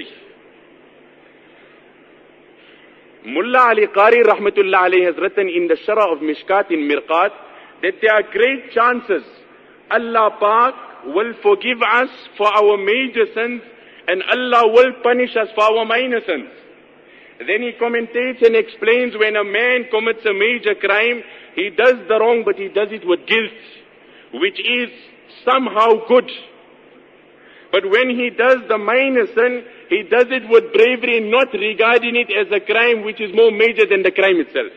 Mullah Ali Qari Rahmatullah alayhi has written in the Shara of Mishkat in Mirqat that there are great chances Allah Pak will forgive us for our major sins and Allah will punish us for our minor sins. Then he commentates and explains when a man commits a major crime, he does the wrong, but he does it with guilt, which is somehow good. But when he does the minor sin, he does it with bravery, not regarding it as a crime which is more major than the crime itself.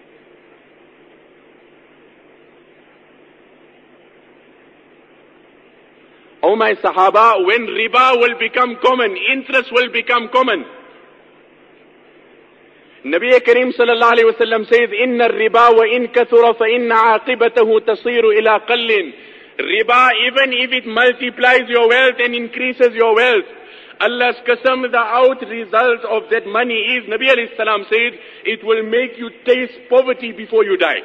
Oh my Sahaba, when riba will become common, interest will become common. Nabi Kareem sallallahu alayhi wa sallam says, Inna riba wa in kathura fa inna aqibatahu tasiru ila qallin. Riba, even if it multiplies your wealth and increases your wealth, Allah's qasam, the out result of that money is, Nabi alayhi salam says, it will make you taste poverty before you die.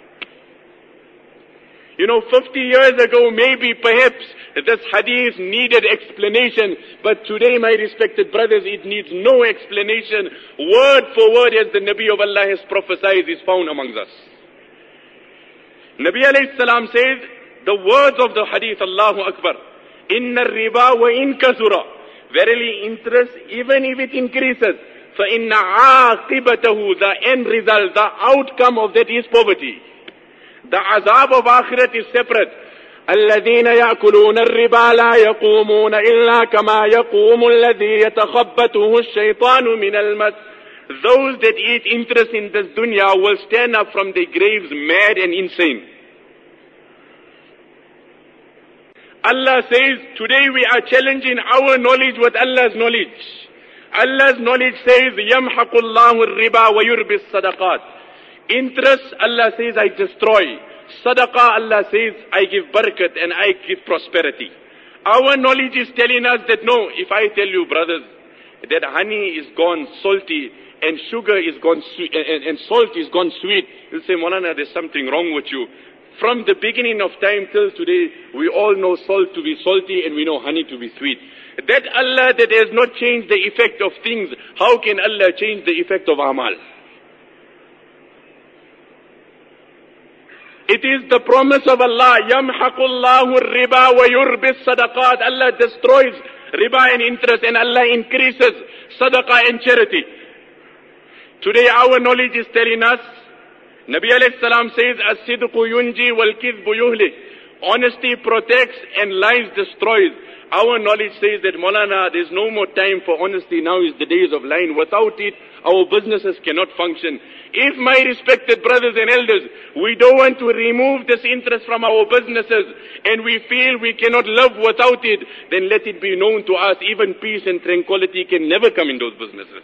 You know, fifty years ago, maybe, perhaps, this hadith needed explanation. But today, my respected brothers, it needs no explanation. Word for word, as the Nabi of Allah has prophesied, is found amongst us. Nabi alayhi salam says, the words of the hadith, Allahu Akbar, Inna riba wa in kasura. Verily, interest, even if it increases, fa inna aqibatahu, the end result, the outcome of that is poverty. The azab of akhirat is separate. الذين يأكلون الربا لا يقومون إلا كما يقوم الذي يتخبطه الشيطان من المس. Those that eat interest in this dunya will stand up from their graves mad and insane. Allah says, today we are challenging our knowledge with Allah's knowledge. Allah's knowledge says, يَمْحَقُ اللَّهُ الرِّبَا وَيُرْبِي الصَّدَقَاتِ. Interest, Allah says, I destroy. Sadaqah, Allah says, I give barakat and I give prosperity. Our knowledge is telling us that no, if I tell you, brothers, that honey is gone salty and sugar is gone sweet and, and salt is gone sweet, you'll say, Maulana, there's something wrong with you. From the beginning of time till today, we all know salt to be salty and we know honey to be sweet. That Allah that has not changed the effect of things, how can Allah change the effect of amal? It is the promise of Allah, يَمْحَقُ اللَّهُ الرِّبَا وَيُرْبِي الصَّدَقَاتِ. Allah destroys riba and interest and Allah increases sadaqah and charity. Today our knowledge is telling us, Nabi alayhi salam says, as-sidqu yunji wal-kidhbu yuhlik. Honesty protects and lies destroys. Our knowledge says that, Maulana, there's no more time for honesty. Now is the days of lying. Without it, our businesses cannot function. If, my respected brothers and elders, we don't want to remove this interest from our businesses and we feel we cannot live without it, then let it be known to us, even peace and tranquility can never come in those businesses.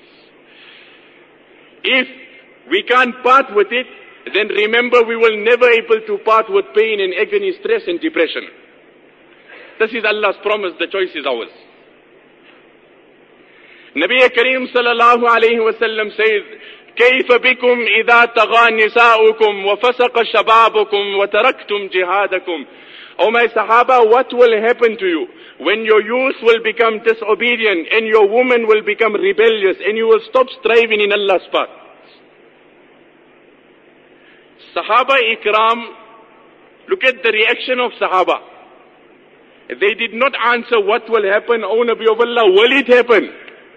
If we can't part with it, then remember we will never able to part with pain and agony, stress and depression. This is Allah's promise, the choice is ours. Nabi Kareem sallallahu alayhi wa sallam says, كيف بكم إذا طغى نساؤكم وفسق شبابكم وتركتم جهادكم. O my Sahaba, what will happen to you when your youth will become disobedient and your woman will become rebellious and you will stop striving in Allah's path? Sahaba Ikram, look at the reaction of Sahaba. They did not answer what will happen, O Nabi of Allah, will it happen?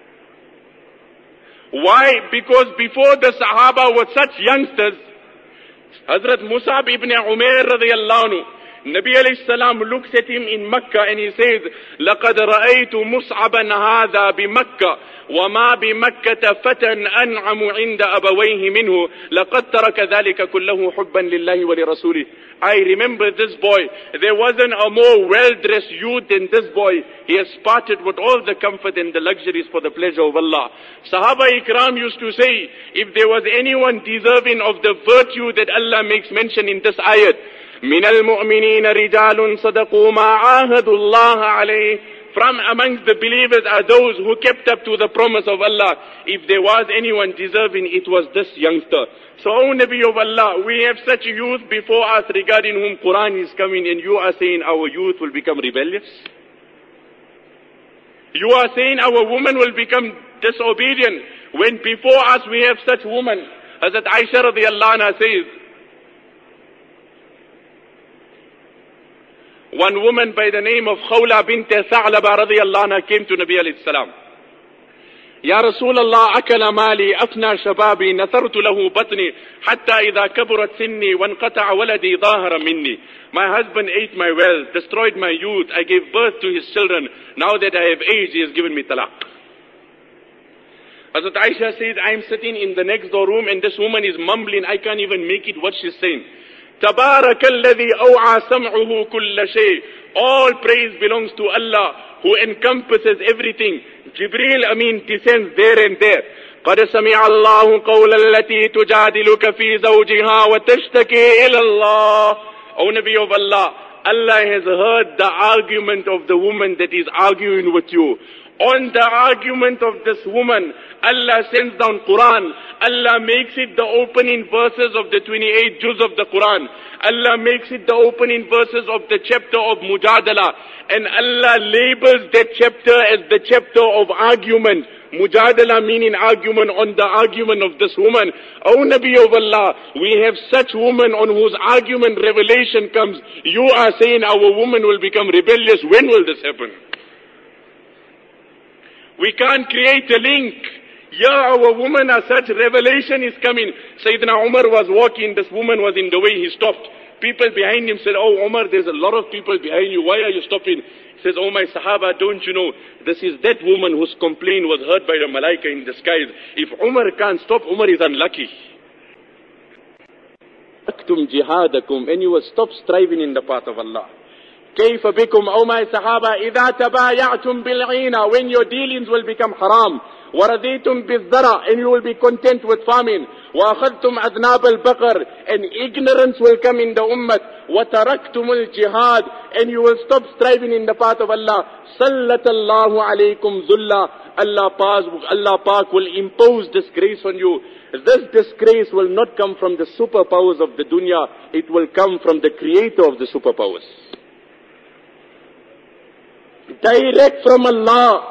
Why? Because before the Sahaba were such youngsters, Hazrat Musab ibn Umair radiyallahu anhu, Nabi alayhi salam looks at him in Makkah and he says, لَقَدْ رَأَيْتُ مُصْعَبًا هَذَا بِمَكَّةِ وَمَا بِمَكَّةَ فَتًى أَنْعَمُ عِنْدَ أَبَوَيْهِ مِنْهُ لَقَدْ تَرَكَ ذَلِكَ كُلَّهُ حُبًّا لِلَّهِ وَلِرَسُولِهِ. I remember this boy. There wasn't a more well-dressed youth than this boy. He has parted with all the comfort and the luxuries for the pleasure of Allah. Sahaba Ikram used to say, if there was anyone deserving of the virtue that Allah makes mention in this ayat, مِنَ الْمُؤْمِنِينَ رِجَالٌ صَدَقُوا مَا عَاهَدُوا اللَّهَ عَلَيْهِ. From amongst the believers are those who kept up to the promise of Allah. If there was anyone deserving, it was this youngster. So, O Nabi of Allah, we have such youth before us regarding whom Quran is coming, and you are saying our youth will become rebellious? You are saying our women will become disobedient when before us we have such women. Hazrat Aisha radiallahu anha says, one woman by the name of Khawla bint Tha'laba radiyallahu anha came to Nabi alayhi salam. يا رسول الله أكل مالي أفنى شبابي نثرت له بطني حتى إذا كبرت سني وانقطع ولدي ظاهرا مني. My husband ate my wealth, destroyed my youth, I gave birth to his children. Now that I have age, he has given me talaq. Hazrat Aisha says, I am sitting in the next door room and this woman is mumbling. I can't even make it what she's saying. تبارك الذي أوعى سمعه كل شيء. All praise belongs to Allah who encompasses everything. Jibreel Amin descends there and there. قد سمع الله قول التي تجادلك في زوجها وتشتكي إلى الله. O Nabi of Allah, Allah has heard the argument of the woman that is arguing with you. On the argument of this woman, Allah sends down Quran. Allah makes it the opening verses of the twenty-eight juz of the Quran. Allah makes it the opening verses of the chapter of Mujadala. And Allah labels that chapter as the chapter of argument. Mujadala meaning argument on the argument of this woman. O Nabi of Allah, we have such women on whose argument revelation comes. You are saying our woman will become rebellious. When will this happen? We can't create a link. Yeah, our women are such, revelation is coming. Sayyidina Umar was walking, this woman was in the way, he stopped. People behind him said, oh Umar, there's a lot of people behind you, why are you stopping? He says, oh my Sahaba, don't you know, this is that woman whose complaint was heard by the Malaika in the skies. If Umar can't stop, Umar is unlucky. And you will stop striving in the path of Allah. كيف بكم أو my Sahaba إذا تبايعتم بالعينة, when your dealings will become haram. ورضيتم بالذرة, and you will be content with famine. وأخذتم أذناب البقر, and ignorance will come in the ummah. وتركتم الجهاد, and you will stop striving in the path of Allah. سلط الله عليكم ذلا, Allah Pak, Allah Pak will impose disgrace on you. This disgrace will not come from the superpowers of the dunya, it will come from the creator of the superpowers. Direct from Allah.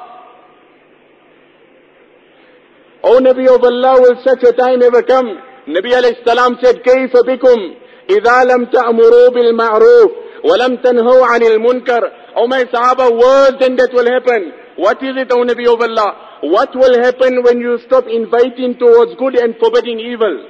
O Nabi of Allah, will such a time ever come? Nabi alayhi salam said, كيف بكم إذا لم تأمروا بالمعروف ولم تنهوا عن المنكر. O my Sahaba, worse than that will happen. What is it, O Nabi of Allah? What will happen when you stop inviting towards good and forbidding evil?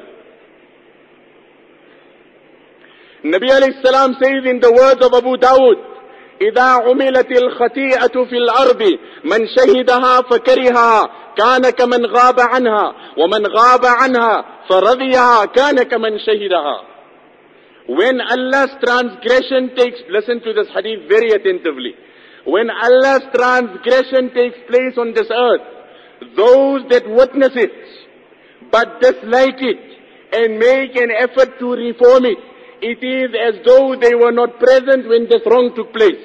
Nabi alayhi salam says in the words of Abu Dawud, إذا عملت الخطيئة في الأرض من شهدها فكرهها كان كمن غاب عنها ومن غاب عنها فرضيها كان كمن شهدها. When Allah's transgression takes, listen to this hadith very attentively. When Allah's transgression takes place on this earth, those that witness it but dislike it and make an effort to reform it, it is as though they were not present when this wrong took place.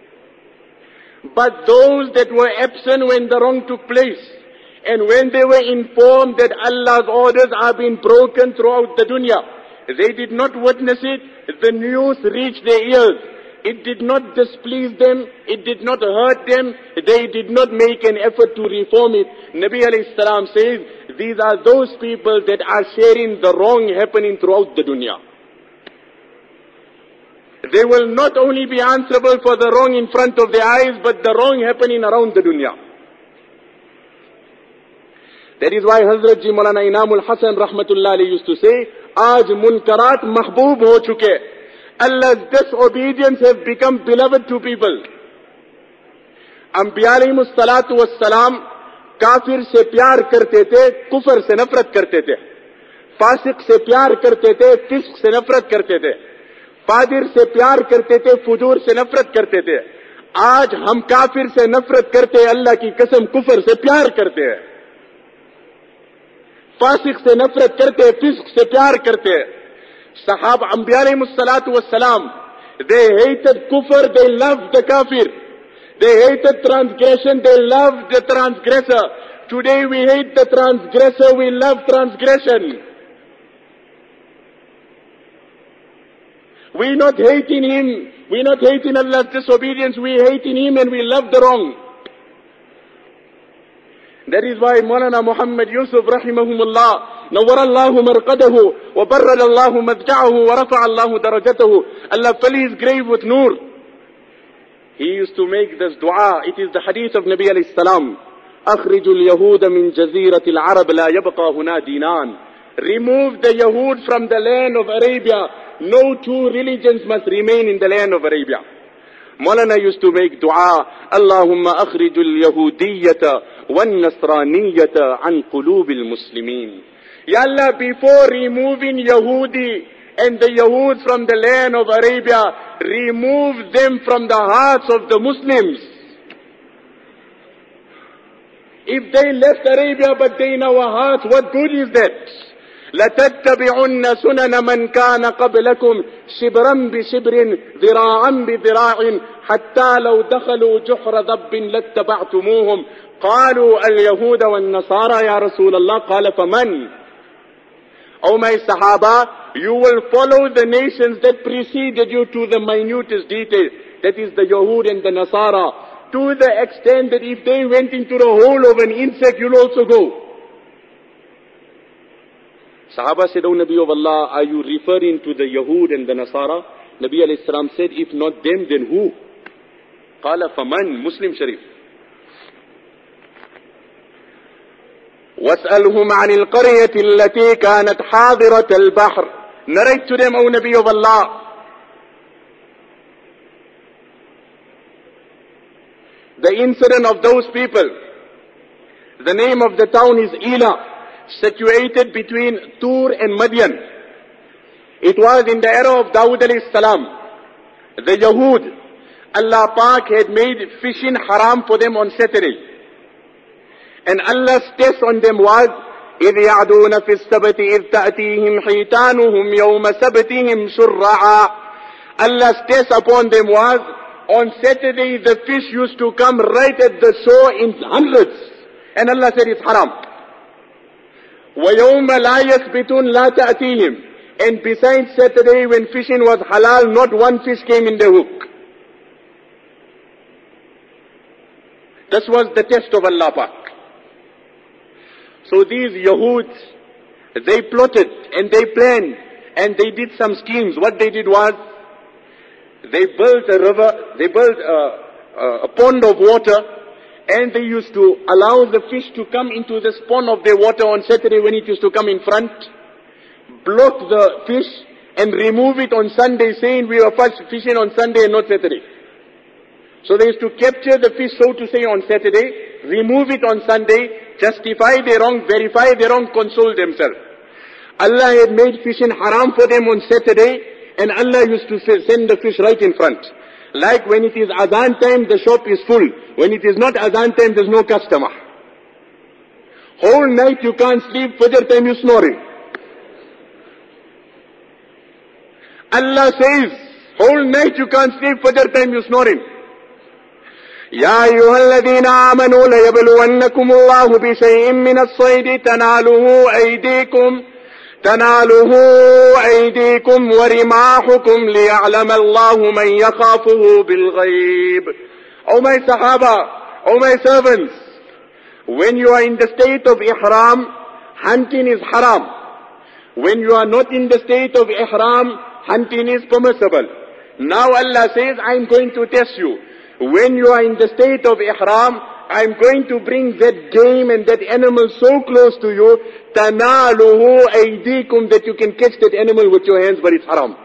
But those that were absent when the wrong took place, and when they were informed that Allah's orders are being broken throughout the dunya, they did not witness it, the news reached their ears. It did not displease them, it did not hurt them, they did not make an effort to reform it. Nabi alayhi salam says, these are those people that are sharing the wrong happening throughout the dunya. They will not only be answerable for the wrong in front of their eyes, but the wrong happening around the dunya. That is why Hazrat Ji Maulana Inamul Hasan Rahmatullah Ali used to say, Aaj munkarat mahboob ho chuke. Allah's disobedience have become beloved to people. Anbiya alayhimus salatu was salam, kafir se pyar karte the, kufr se nafrat karte the. Fasiq se pyar karte the, fisq se nafrat karte the. फादिर से प्यार करते थे, फुजूर से नफरत करते थे. आज हम काफिर से नफरत करते हैं, अल्लाह की कसम कुफर से प्यार करते हैं. फासिक से नफरत करते हैं, फिस्क से प्यार करते हैं. सहाबा अंबिया अलैहिस्सलातु वस्सलाम, they hated kufr, they loved the kafir. They hated transgression, they loved the transgressor. Today we hate the transgressor, we love transgression. We're not hating him. We're not hating Allah's disobedience. We're hating him and we love the wrong. That is why Maulana Muhammad Yusuf rahimahumullah, nawwara Allahu marqadahu, wa barrada Allahu madja'ahu, wa rafa'a Allahu darajatahu. Allah fill his grave with nur. He used to make this dua. It is the hadith of Nabi alayhi salam. أخرج اليهود من جزيرة العرب لا يبقى هنا دينان. Remove the Yahud from the land of Arabia. No two religions must remain in the land of Arabia. Maulana used to make dua, Allahumma akhrijul yahudiyyata wan nasraniyyata an qulubil muslimin. Ya Allah, before removing Yahudi and the Yahud from the land of Arabia, remove them from the hearts of the Muslims. If they left Arabia but they in our hearts, what good is that? لَتَتَّبِعُنَّ سُنَنَ مَنْ كَانَ قَبْلَكُمْ شِبْرًا بِشِبْرٍ ذِرَاعًا بِذِرَاعٍ حَتَّى لَوْ دَخَلُوا جُحْرَ ضَبٍّ لَاتَّبَعْتُمُوهُمْ قَالُوا الْيَهُودَ وَالنَّصَارَى يَا رَسُولَ اللَّهِ قَالَ فَمَنْ. O my Sahaba, you will follow the nations that preceded you to the minutest detail. That is the Yahud and the Nasara. To the extent that if they went into the hole of an insect, you'll also go. Sahaba said, O Nabi of Allah, are you referring to the Yahud and the Nasara? Nabi alayhi salam said, if not them, then who? Qala faman, Muslim Sharif. وَاسْأَلْهُمْ عَنِ الْقَرْيَةِ الَّتِي كَانَتْ حَاضِرَةَ الْبَحْرِ. Narrate to them, O Nabi of Allah, the incident of those people. The name of the town is Ela, situated between Tur and Madian. It was in the era of Dawud alayhi salam. The Yahud, Allah Pak had made fishing haram for them on Saturday. And Allah's test on them was, إِذْ يَعْدُونَ فِي السَّبْتِ إِذْ تَأْتِيهِمْ حِيتَانُهُمْ يَوْمَ سَبْتِهِمْ شُرَّعًا. Allah's test upon them was, on Saturday the fish used to come right at the shore in hundreds. And Allah said it's haram. وَيَوْمَ لَا يَثْبِتُونَ لَا تَأْتِيهِمْ. And besides Saturday when fishing was halal, not one fish came in the hook. This was the test of Allah Pak. So these Yahud, they plotted and they planned and they did some schemes. What they did was, they built a river, they built a, a, a pond of water, and they used to allow the fish to come into this pond of their water on Saturday when it used to come in front, block the fish and remove it on Sunday, saying we were first fishing on Sunday and not Saturday. So they used to capture the fish, so to say, on Saturday, remove it on Sunday, justify their wrong, verify their wrong, console themselves. Allah had made fishing haram for them on Saturday, and Allah used to send the fish right in front. Like when it is Adhan time, the shop is full. When it is not Adhan time, there's no customer. Whole night you can't sleep, Fajr time you snoring. Allah says, whole night you can't sleep, Fajr time you snoring. يا أيها الذين آمنوا ليبلونكم الله بشيء من الصيد تناله أيديكم تناله أيديكم ورماحكم ليعلم الله من يخافه بالغيب. O my Sahaba, O my servants, when you are in the state of Ihram, hunting is haram. When you are not in the state of Ihram, hunting is permissible. Now Allah says, I am going to test you. When you are in the state of Ihram, I am going to bring that game and that animal so close to you, تَنَالُهُ أَيْدِيكُمْ, that you can catch that animal with your hands, but it's haram.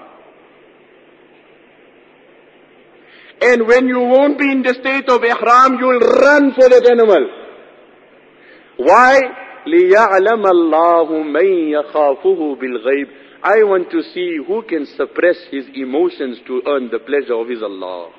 And when you won't be in the state of Ihram, you will run for that animal. Why? لِيَعْلَمَ اللَّهُ مَنْ يَخَافُهُ بِالْغَيْبِ. I want to see who can suppress his emotions to earn the pleasure of his Allah.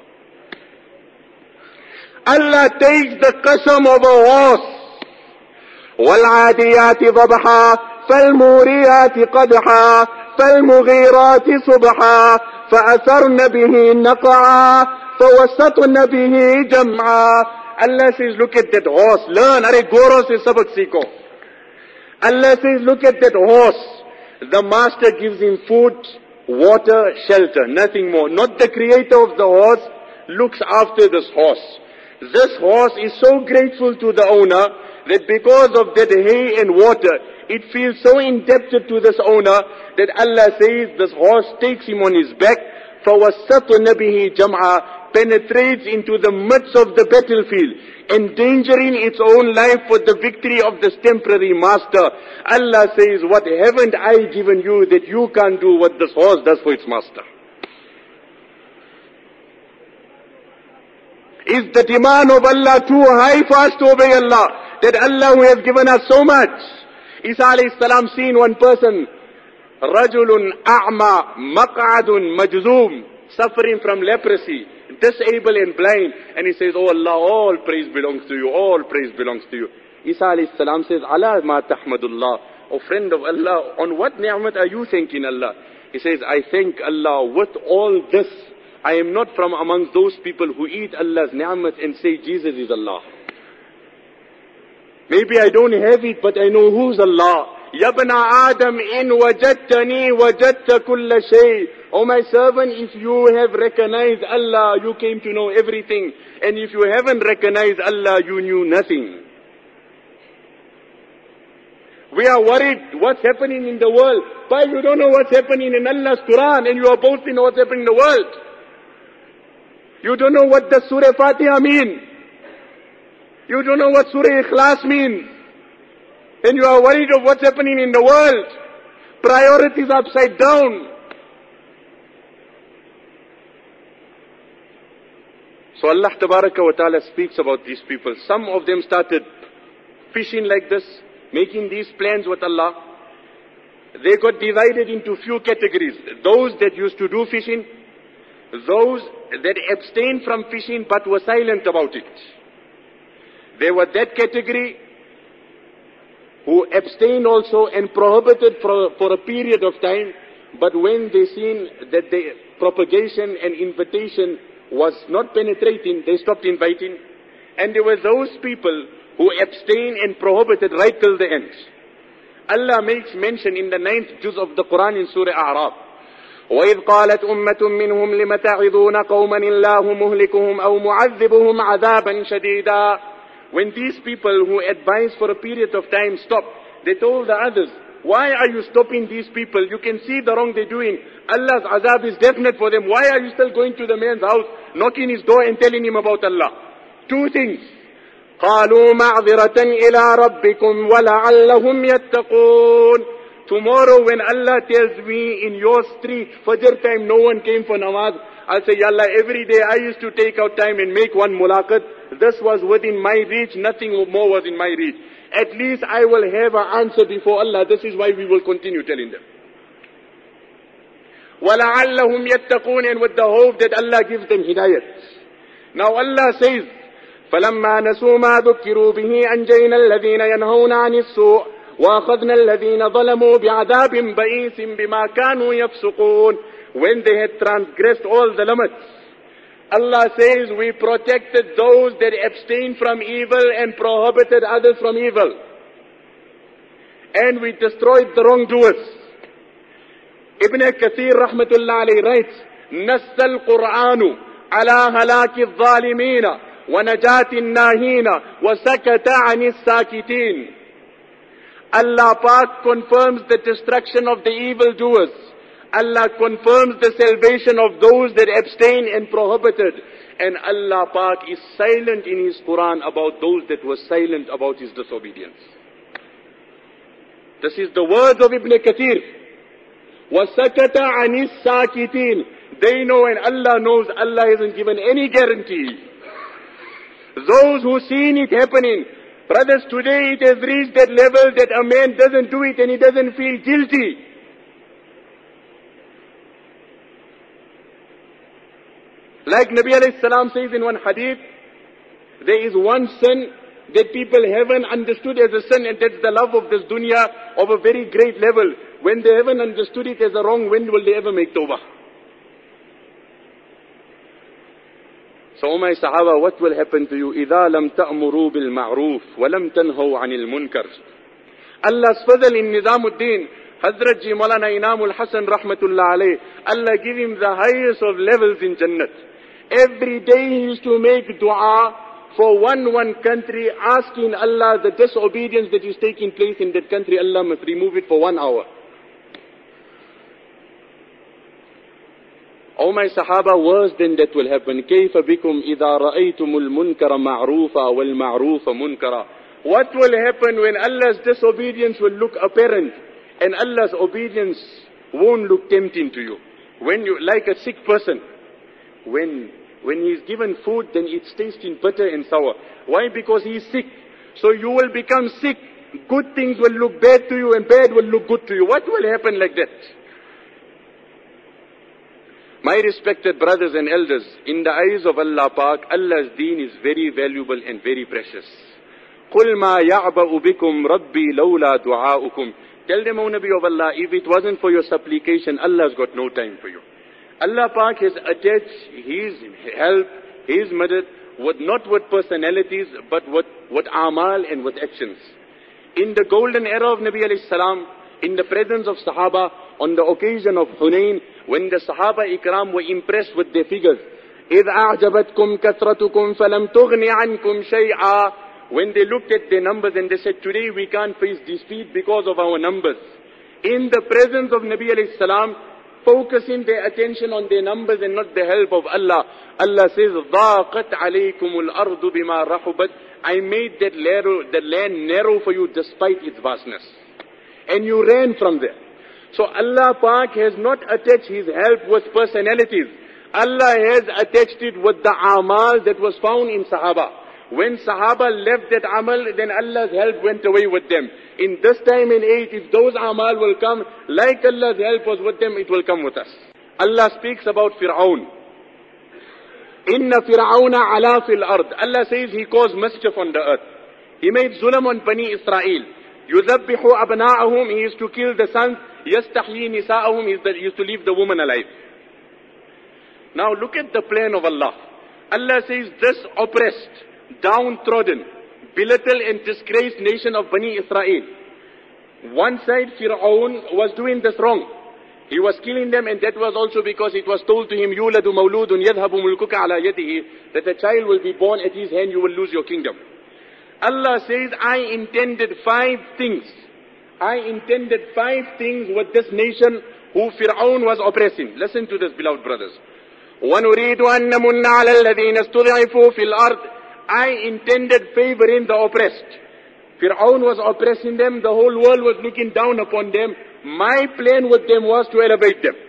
Allah takes the qasam of a horse. وَالْعَادِيَاتِ ضَبْحًا فَالْمُورِيَاتِ قَدْحًا فَالْمُغِيرَاتِ صُبْحًا فَأَثَرْنَ بِهِ نَقْعًا فَوَسَّطْنَ بِهِ جَمْعًا. Allah says, look at that horse. Learn. Arey goro se sabak seeko. Allah says, look at that horse. The master gives him food, water, shelter, nothing more. Not the creator of the horse looks after this horse. This horse is so grateful to the owner that because of that hay and water, it feels so indebted to this owner that Allah says this horse takes him on his back. فَوَسَّطْنَ بِهِ جَمْعًا. penetrates into the midst of the battlefield, endangering its own life for the victory of this temporary master. Allah says, what haven't I given you that you can't do what this horse does for its master? Is the demand of Allah too high for us to obey Allah? That Allah who has given us so much. Isa alayhi salam seen one person, Rajulun a'ma maq'adun majzoom, suffering from leprosy, disabled and blind. And he says, oh Allah, all praise belongs to you, all praise belongs to you. Isa alayhi salam says, Allah ma tahmadullah. Oh friend of Allah, on what ni'mat are you thanking Allah? He says, I thank Allah with all this. I am not from amongst those people who eat Allah's ni'mat and say Jesus is Allah. Maybe I don't have it, but I know who's Allah. Yabna Adam in wajadtani wajadta kulla shay. Oh my servant, if you have recognized Allah, you came to know everything. And if you haven't recognized Allah, you knew nothing. We are worried what's happening in the world. But you don't know what's happening in Allah's Quran, and you are boasting what's happening in the world. You don't know what the Surah Fatiha means. You don't know what Surah Ikhlas means. And you are worried of what's happening in the world. Priorities upside down. So Allah Tabaraka wa Ta'ala speaks about these people. Some of them started fishing like this, making these plans with Allah. They got divided into few categories. Those that used to do fishing, those that abstained from fishing but were silent about it. There were that category who abstained also and prohibited for, for a period of time, but when they seen that the propagation and invitation was not penetrating, they stopped inviting. And there were those people who abstained and prohibited right till the end. Allah makes mention in the ninth juz of the Quran in Surah A'raf. وَإِذْ قَالَتْ أُمَّةٌ مِّنْهُمْ لِمَ تَعِظُونَ قَوْمًا اللَّهُ مُهْلِكُهُمْ أَوْ مُعَذِّبُهُمْ عَذَابًا شَدِيدًا. When these people who advised for a period of time stopped, they told the others, why are you stopping these people? You can see the wrong they're doing. Allah's azab is definite for them. Why are you still going to the man's house, knocking his door and telling him about Allah? Two things. قَالُوا مَعْذِرَةً إِلَىٰ رَبِّكُمْ وَلَعَلَّهُمْ يَتَّقُونَ. Tomorrow when Allah tells me in your street, Fajr time, no one came for namaz, I'll say, Ya Allah, every day I used to take out time and make one mulaqat. This was within my reach, nothing more was in my reach. At least I will have an answer before Allah. This is why we will continue telling them. وَلَعَلَّهُمْ يَتَّقُونَ, and with the hope that Allah gives them hidayat. Now Allah says, فَلَمَّا نَسُوا مَا ذُكِّرُوا بِهِ أَنْجَيْنَا الَّذِينَ يَنْهَوْنَ عَنِ السُّوءِ وَأَخَذْنَا الَّذِينَ ظَلَمُوا بِعَذَابٍ بَئِيسٍ بِمَا كَانُوا يَفْسُقُونَ. When they had transgressed all the limits, Allah says, we protected those that abstained from evil and prohibited others from evil. And we destroyed the wrongdoers. Ibn Kathir rahmatullah alayhi writes, نَسَّ الْقُرْآنُ عَلَى هَلَاكِ الظَّالِمِينَ وَنَجَاةِ النَّاهِينَ وَسَكَتَ عَنِ السَّاكِتِينَ. Allah Pak confirms the destruction of the evildoers. Allah confirms the salvation of those that abstain and prohibited. And Allah Pak is silent in His Quran about those that were silent about His disobedience. This is the words of Ibn Kathir. وَسَكَتَ عَنِ السَّاكِتِينَ. They know and Allah knows. Allah hasn't given any guarantee. Those who seen it happening, brothers, today it has reached that level that a man doesn't do it and he doesn't feel guilty. Like Nabi alayhi salam says in one hadith, there is one sin that people haven't understood as a sin, and that's the love of this dunya of a very great level. When they haven't understood it as a wrong, when will they ever make tawbah? So, O my Sahaba, what will happen to you? إِذَا لَمْ تَأْمُرُوا بِالْمَعْرُوفِ وَلَمْ تَنْهَوْا عَنِ الْمُنْكَرِ. Allah's fadl in Nizamuddin, Hazrat Ji Maulana Inamul Hasan rahmatullah alayh, Allah give him the highest of levels in Jannat. Every day he used to make dua for one one country, asking Allah the disobedience that is taking place in that country, Allah must remove it for one hour. Oh my Sahaba, worse than that will happen. كَيْفَ بِكُمْ إِذَا رَأَيْتُمُ الْمُنْكَرَ مَعْرُوفًا وَالْمَعْرُوفَ مُنْكَرًا. What will happen when Allah's disobedience will look apparent and Allah's obedience won't look tempting to you? When you, like a sick person, when, when he's given food, then it's tasting bitter and sour. Why? Because he's sick. So you will become sick. Good things will look bad to you and bad will look good to you. What will happen like that? My respected brothers and elders, in the eyes of Allah Pak, Allah's deen is very valuable and very precious. قُلْ مَا يَعْبَأُ بِكُمْ رَبِّي لَوْلَا دُعَاؤُكُمْ. Tell them, O Nabi of Allah, if it wasn't for your supplication, Allah's got no time for you. Allah Pak has attached His help, His madad, with, not with personalities, but with, with amal and with actions. In the golden era of Nabi alayhi salam, in the presence of Sahaba, on the occasion of Hunain, when the Sahaba Ikram were impressed with their figures, إِذْ أَعْجَبَتْكُمْ كَثْرَتُكُمْ فَلَمْ تُغْنِ عَنْكُمْ شَيْئًا. When they looked at their numbers and they said, today we can't face defeat because of our numbers. In the presence of Nabi alayhi salam, focusing their attention on their numbers and not the help of Allah, Allah says, ضَاقَتْ عَلَيْكُمُ الْأَرْضُ بِمَا رَحُبَتْ. I made that, narrow, that land narrow for you despite its vastness. And you ran from there. So Allah Pak has not attached His help with personalities. Allah has attached it with the amal that was found in Sahaba. When Sahaba left that amal, then Allah's help went away with them. In this time and age, if those amal will come, like Allah's help was with them, it will come with us. Allah speaks about Fir'aun. Inna Fir'auna ala fil ard. Allah says He caused mischief on the earth. He made zulm on Bani Israel. يُذَبِّحُ أَبْنَاءَهُمْ. He used to kill the sons. يَسْتَحْيِي نِسَاءَهُمْ. He used to leave the woman alive. Now look at the plan of Allah. Allah says this oppressed, downtrodden, belittled and disgraced nation of Bani Israel. One side, Fir'aun was doing this wrong. He was killing them, and that was also because it was told to him, يُولَدُ مَوْلُودٌ يَذْهَبُ مُلْكُكَ عَلَى يَدِهِ, that a child will be born at his hand, you will lose your kingdom. Allah says, I intended five things. I intended five things with this nation who Fir'aun was oppressing. Listen to this, beloved brothers. وَنُرِيدُ أَن نَّمُنَّ عَلَى الَّذِينَ اسْتُضْعِفُوا فِي الْأَرْضِ. I intended favoring the oppressed. Fir'aun was oppressing them. The whole world was looking down upon them. My plan with them was to elevate them.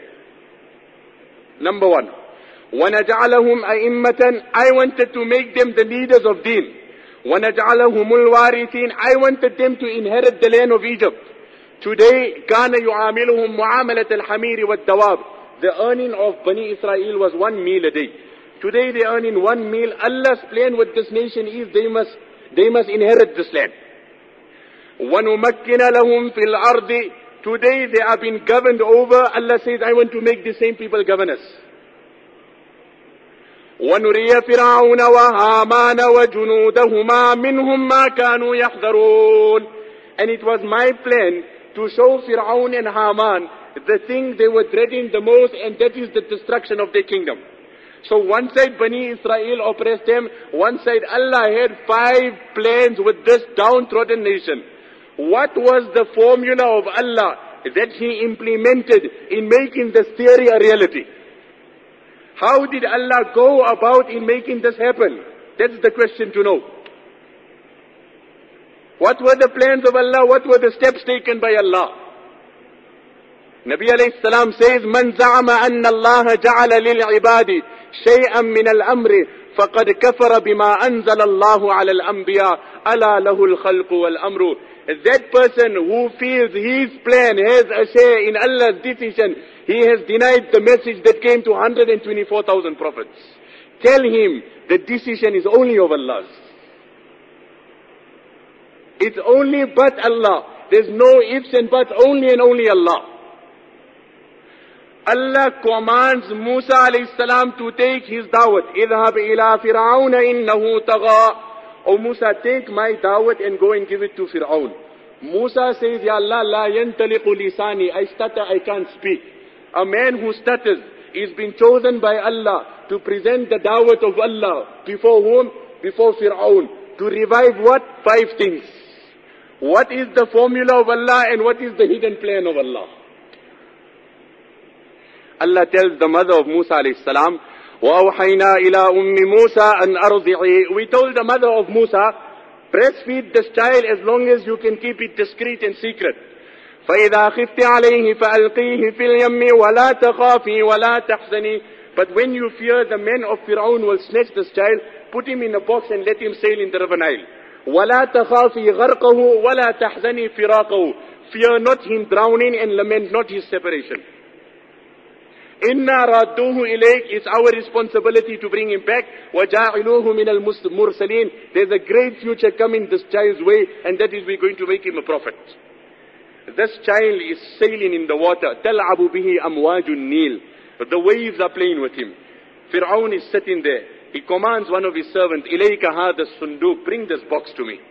Number one. وَنَجْعَلَهُمْ أَئِمَّةً. I wanted to make them the leaders of deen. وَنَجْعَلَهُمُ الْوَارِثِينَ. I wanted them to inherit the land of Egypt. Today, كَانَ يُعَامِلُهُمْ مُعَامَلَةَ الْحَمِيرِ وَالدَّوَابِ. The earning of Bani Israel was one meal a day. Today they earn in one meal. Allah's plan with this nation is they must, they must inherit this land. وَنُمَكِّنَ لَهُمْ فِي الْأَرْضِ. Today they are being governed over. Allah says, I want to make the same people governors. وَنُرِيَ فِرْعَوْنَ وَهَامَانَ وَجُنُودَهُمَا مِنْهُمْ مَا كَانُوا يَحْذَرُونَ. And it was my plan to show Fir'aun and Haman the thing they were dreading the most, and that is the destruction of their kingdom. So one side Bani Israel oppressed them, one side Allah had five plans with this downtrodden nation. What was the formula of Allah that He implemented in making this theory a reality? How did Allah go about in making this happen? That's the question to know. What were the plans of Allah? What were the steps taken by Allah? Nabi alayhi salam says, Man za'ama anna Allah ja'ala lil ibadi shay'an min al-amri faqad kafara bima anzala Allahu ala al-anbiya ala lahu al-khalqu wal-amru. That person who feels his plan has a share in Allah's decision, he has denied the message that came to one hundred twenty-four thousand prophets. Tell him the decision is only of Allah's. It's only but Allah. There's no ifs and buts, only and only Allah. Allah commands Musa alayhi salam to take his dawat. اذهب إلى فرعون إنه طغى. O Musa, take my dawat and go and give it to Fir'aun. Musa says, Ya Allah, la yantaliqu lisani. I stutter, I can't speak. A man who stutters is been chosen by Allah to present the dawat of Allah. Before whom? Before Fir'aun. To revive what? Five things. What is the formula of Allah and what is the hidden plan of Allah? Allah tells the mother of Musa alayhi salam, وَأَوْحَيْنَا إِلَىٰ أُمِّ مُوسَىٰ أَنْ أَرْضِعِي. We told the mother of Musa, breastfeed this child as long as you can keep it discreet and secret. فَإِذَا خِفْتِ عَلَيْهِ فَأَلْقِيهِ فِي الْيَمِّ وَلَا تَخَافِي وَلَا تَحْزَنِي. But when you fear the men of Fir'aun will snatch this child, put him in a box and let him sail in the river Nile. وَلَا تَخَافِي غَرْقَهُ وَلَا تَحْزَنِي فِرَاقَهُ. Fear not him drowning and lament not his separation. إِنَّا رَادُّوهُ إِلَيْكَ. It's our responsibility to bring him back. وَجَاعِلُوهُ مِنَ الْمُرْسَلِينَ. There's a great future coming this child's way, and that is we're going to make him a prophet. This child is sailing in the water. تَلْعَبُ بِهِ أَمْوَاجُ النِّيلِ. But the waves are playing with him. Fir'aun is sitting there. He commands one of his servants, إِلَيْكَ هَذَا الصُّنْدُوق. Bring this box to me.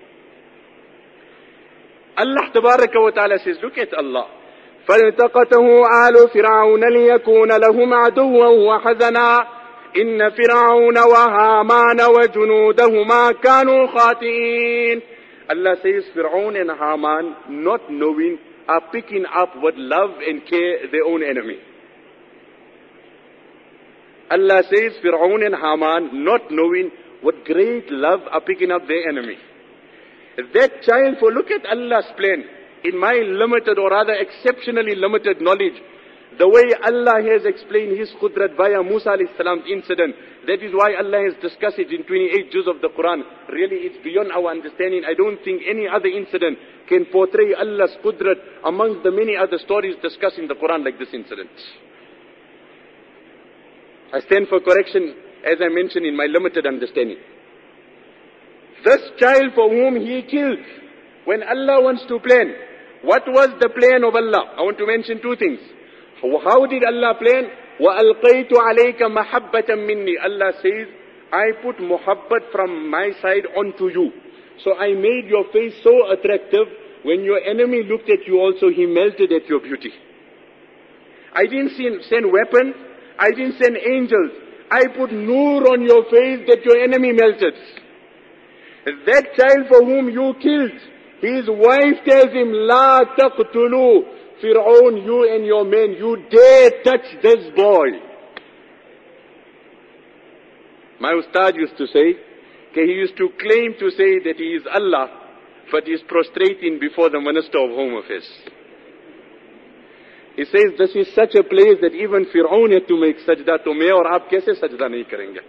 Allah Tabaraka wa Ta'ala says, look at Allah. فَالْتَقَتَهُ آلُ فِرْعَوْنَ لِيَكُونَ لَهُمْ عَدُوًّا وَحَزَنًا إِنَّ فِرْعَوْنَ وَهَامَانَ وَجُنُودَهُمَا كَانُوا خَاطِئِينَ. Allah says Fir'aun and Haman, not knowing, are picking up with love and care their own enemy. Allah says Fir'aun and Haman, not knowing, with great love are picking up their enemy. That child, for look at Allah's plan. In my limited or rather exceptionally limited knowledge, the way Allah has explained His Qudrat via Musa alayhi salam's incident, that is why Allah has discussed it in twenty-eight juz of the Quran. Really, it's beyond our understanding. I don't think any other incident can portray Allah's Qudrat amongst the many other stories discussed in the Quran like this incident. I stand for correction, as I mentioned, in my limited understanding. This child for whom He killed, when Allah wants to plan, what was the plan of Allah? I want to mention two things. How did Allah plan? وَأَلْقَيْتُ عَلَيْكَ مَحَبَّةً مِنِّي. Allah says, I put muhabbat from my side onto you. So I made your face so attractive, when your enemy looked at you also, he melted at your beauty. I didn't send weapons, I didn't send angels. I put nur on your face that your enemy melted. That child for whom you killed, his wife tells him, La taqtulu Fir'aun, you and your men, you dare touch this boy. My ustad used to say, okay, he used to claim to say that he is Allah, but he is prostrating before the Minister of Home Affairs. He says, this is such a place that even Fir'aun had to make sajda, to main aur aap kaise sajda nahi karenge?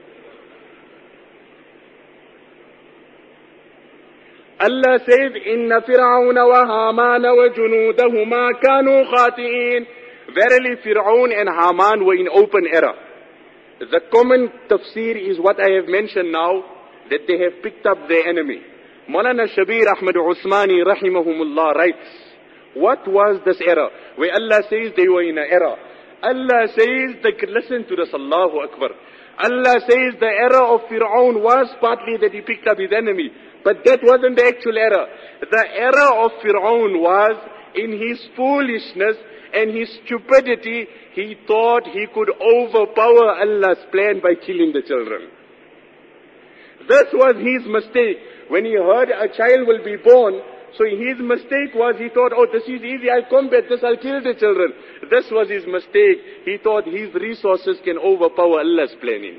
Allah says, Inna Fir'auna wa Hamana wa junudahuma kanu khati'in. Verily Fir'aun and Haman were in open error. The common tafsir is what I have mentioned now, that they have picked up their enemy. Maulana Shabir Ahmad Usmani rahimahumullah writes, what was this error? Where Allah says they were in an error. Allah says, they could listen to this, Allahu Akbar. Allah says the error of Fir'aun was partly that he picked up his enemy. But that wasn't the actual error. The error of Fir'aun was in his foolishness and his stupidity, he thought he could overpower Allah's plan by killing the children. This was his mistake. When he heard a child will be born, so his mistake was he thought, oh, this is easy, I'll combat this, I'll kill the children. This was his mistake. He thought his resources can overpower Allah's planning.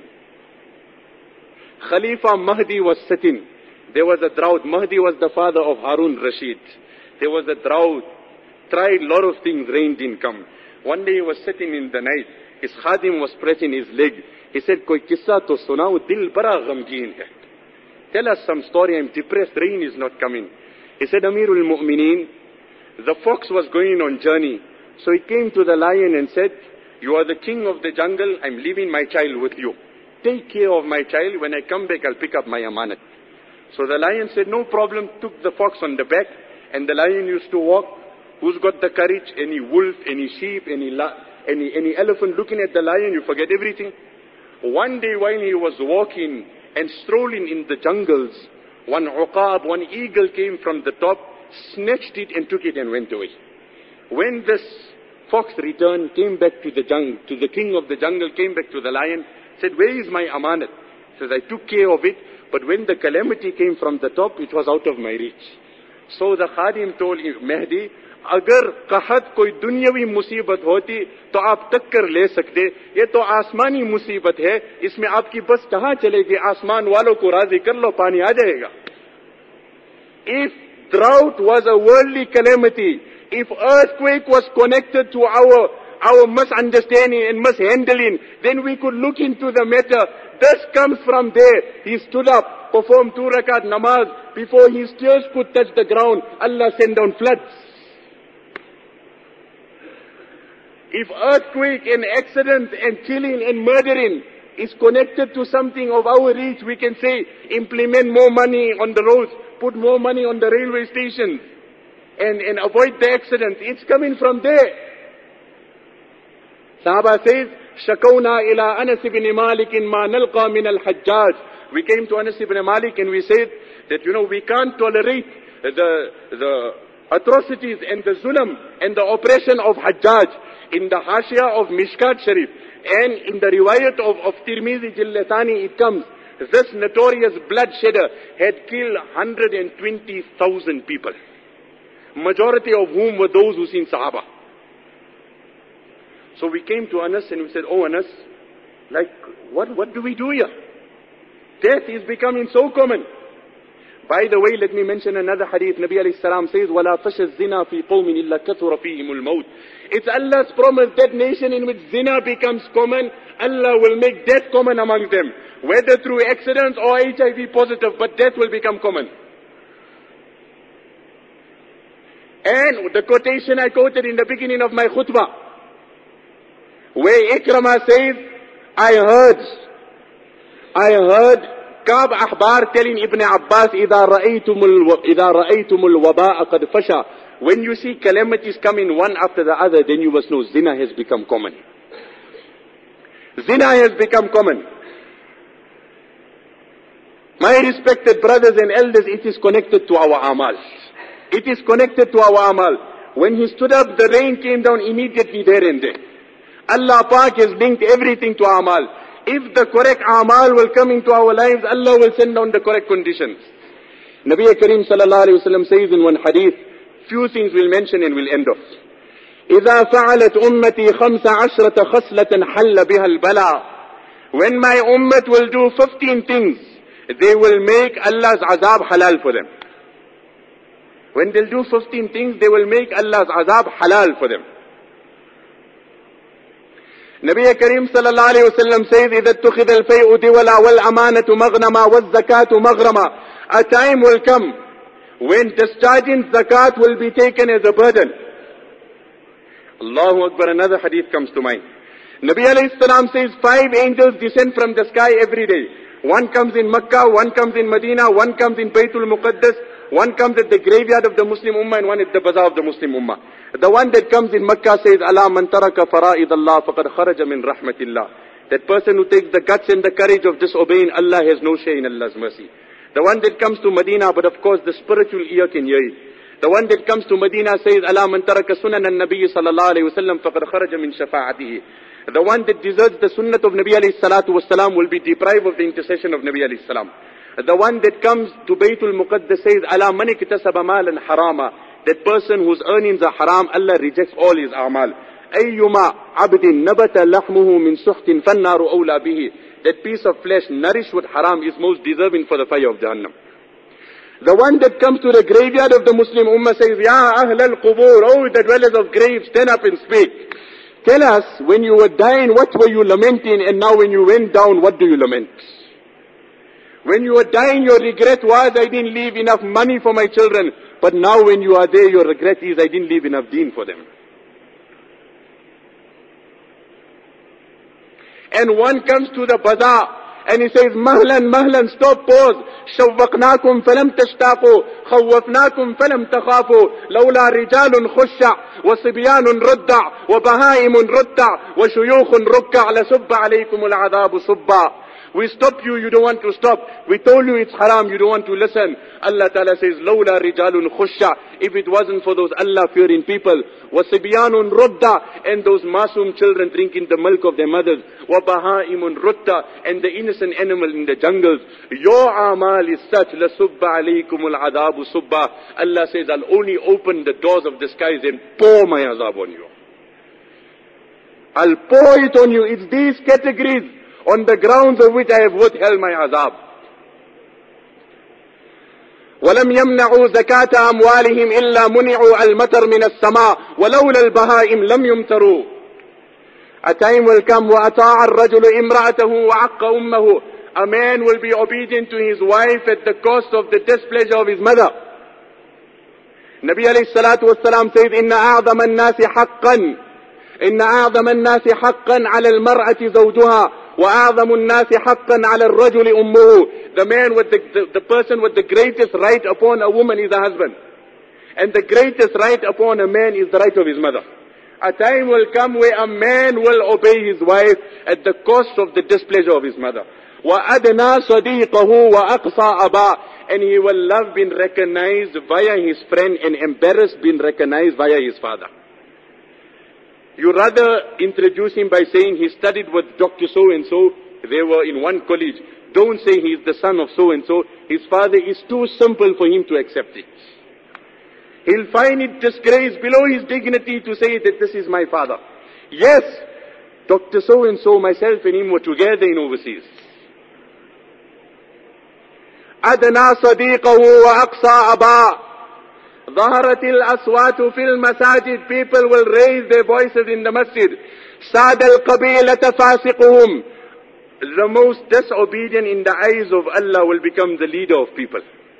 Khalifa Mahdi was sitting. There was a drought. Mahdi was the father of Harun Rashid. There was a drought. Tried a lot of things, rain didn't come. One day he was sitting in the night. His khadim was pressing his leg. He said, Koi kissa to sunao, dil bara ghamgeen hai. Tell us some story, I'm depressed, rain is not coming. He said, Amirul Mu'mineen, the fox was going on journey. So he came to the lion and said, you are the king of the jungle, I'm leaving my child with you. Take care of my child, when I come back I'll pick up my amanat. So the lion said, no problem, took the fox on the back, and the lion used to walk. Who's got the courage? Any wolf, any sheep, any la any any elephant looking at the lion, you forget everything. One day while he was walking and strolling in the jungles, one uqab, one eagle came from the top, snatched it and took it and went away. When this fox returned, came back to the jungle, to the king of the jungle, came back to the lion, said, where is my amanat? Says, I took care of it, but when the calamity came from the top, it was out of my reach. So the Khadim told him, Mahdi, अगर कहत कोई दुनियावी मुसीबत होती तो आप टक्कर ले सकते, ये तो आसमानी मुसीबत है, इसमें आपकी बस कहां चलेगी? आसमान वालों को राजी कर लो, पानी आ जाएगा। If drought was a worldly calamity, if earthquake was connected to our our misunderstanding and mishandling, then we could look into the matter. This comes from there. He stood up, performed two rakat namaz. Before his tears could touch the ground, Allah sent down floods. If earthquake and accident and killing and murdering is connected to something of our reach, we can say, implement more money on the roads, put more money on the railway stations, and, and avoid the accidents. It's coming from there. Sahaba says, Shakawna ila Anas ibn Malik in ma nalqa min al-Hajjaj. We came to Anas ibn Malik and we said that, you know, we can't tolerate the, the atrocities and the zulm and the oppression of Hajjaj. In the Hashia of Mishkat Sharif and in the riwayat of, of Tirmizi Jillatani, it comes, this notorious bloodshedder had killed one hundred twenty thousand people, majority of whom were those who seen Sahaba. So we came to Anas and we said, oh Anas, like, what, what do we do here? Death is becoming so common. By the way, let me mention another hadith. Nabi alayhi salam says, وَلَا فَشَ الزِّنَا فِي قَوْمٍ إِلَّا كَثُرَ فِيهِمُ الْمَوْتِ. It's Allah's promise that nation in which zina becomes common, Allah will make death common among them. Whether through accidents or H I V positive, but death will become common. And the quotation I quoted in the beginning of my khutbah, where Ikramah says, I heard, I heard Ka'b Ahbar telling Ibn Abbas, إِذَا رَأَيْتُمُ الْوَبَاءَ قَدْ فَشَى. When you see calamities coming one after the other, then you must know zina has become common. Zina has become common. My respected brothers and elders, it is connected to our amal. It is connected to our amal. When he stood up, the rain came down immediately there and there. Allah Pak has linked everything to amal. If the correct amal will come into our lives, Allah will send down the correct conditions. Nabi Kareem sallallahu alayhi wa sallam says in one hadith, few things we'll mention and we'll end off. إِذَا فَعَلَتْ أُمَّتِي خَمْسَ عَشْرَةَ خَصْلَةً حَلَّ بِهَا الْبَلَى. When my ummah will do fifteen things, they will make Allah's azab halal for them. When they'll do fifteen things, they will make Allah's azab halal for them. Nabi Kareem sallallahu alayhi wa sallam says, إِذَا اتُّخِذَ الْفَيْءُ دِوَلًا وَالْأَمَانَةُ مَغْنَمًا وَالزَّكَاةُ مَغْرَمًا. A time will come when discharging zakat will be taken as a burden. Allahu Akbar, another hadith comes to mind. Nabi alayhi salam says, five angels descend from the sky every day. One comes in Makkah, one comes in Medina, one comes in Baytul Muqaddas, one comes at the graveyard of the Muslim Ummah, and one at the bazaar of the Muslim Ummah. The one that comes in Makkah says, Ala man taraka fara'id Allah faqad kharaja min rahmatillah. That person who takes the guts and the courage of disobeying Allah has no share in Allah's mercy. The one that comes to Medina, but of course the spiritual ear can hear it. The one that comes to Medina says, Ala man taraka sunan al-Nabi sallallahu alayhi wa sallam faqad kharaja min shafa'atihi. The one that deserts the sunnah of Nabi alayhi salatu wasalam will be deprived of the intercession of Nabi alayhi salam. The one that comes to Baytul Muqaddas says, Ala man iktasaba malan harama. That person whose earnings are haram, Allah rejects all his amal. Ayyuma abdin nabata lahmuhu min suhtin fannaru awla bihi. That piece of flesh nourished with haram is most deserving for the fire of Jahannam. The one that comes to the graveyard of the Muslim Ummah says, Ya ahl al-qubur, oh the dwellers of graves, stand up and speak. Tell us, when you were dying, what were you lamenting, and now when you went down, what do you lament? When you were dying, your regret was, I didn't leave enough money for my children. But now when you are there, your regret is, I didn't leave enough deen for them. And one comes to the bazaar, and he says, Mahlan, Mahlan, stop, pause. شوقناكم فلم تشتاقوا خوفناكم فلم تخافوا لولا رجال خشع وصبيان ردع وبهائم ردع وشيوخ ركع لسب عليكم العذاب صبا. We stopped you, you don't want to stop. We told you it's haram, you don't want to listen. Allah Ta'ala says, Lawla rijalun khusha. If it wasn't for those Allah-fearing people, wasibyanun rudda, and those masum children drinking the milk of their mothers, wabahaimun rutta, and the innocent animal in the jungles. Your amal is such, la subba alaykumul adabu subba. Allah says, I'll only open the doors of the skies and pour my azab on you. I'll pour it on you. It's these categories on the grounds of which I have withheld my azab. وَلَمْ يَمْنَعُوا زَكَاةَ أَمْوَالِهِمْ إِلَّا مُنِعُوا الْمَطَرَ مِنَ السَّمَاءِ وَلَوْلَا الْبَهَائِمْ لَمْ يُمْتَرُوا. A time will come وَأَطَاعَ الرَّجُلُ إِمْرَأَتَهُ وَعَقَّ أُمَّهُ. A man will be obedient to his wife at the cost of the displeasure of his mother. Nabi alayhi salatu wasalam says, إِنَّ أَعْظَمَ النَّاسِ حَقًّا إن أعظم الناس حقا على المرأة زوجها وأعظم الناس حقا على الرجل أمه. The man with the, the, the person with the greatest right upon a woman is a husband. And the greatest right upon a man is the right of his mother. A time will come where a man will obey his wife at the cost of the displeasure of his mother. وَأَدْنَا صَدِيقَهُ وَأَقْصَى أَبَاءَ. And he will love being recognized via his friend and embarrassed being recognized via his father. You rather introduce him by saying he studied with Doctor So-and-so, they were in one college. Don't say he's the son of so-and-so. His father is too simple for him to accept it. He'll find it disgrace below his dignity to say that this is my father. Yes, Doctor So-and-so, myself and him were together in overseas. أَدْنَا صَدِيقَهُ وَأَقْصَى أَبَاءَ. ظهرت الأصوات في المساجد. People will raise their voices in the masjid. ساد القبيلة فاسقهم. The most disobedient in the eyes of Allah will become the leader of people.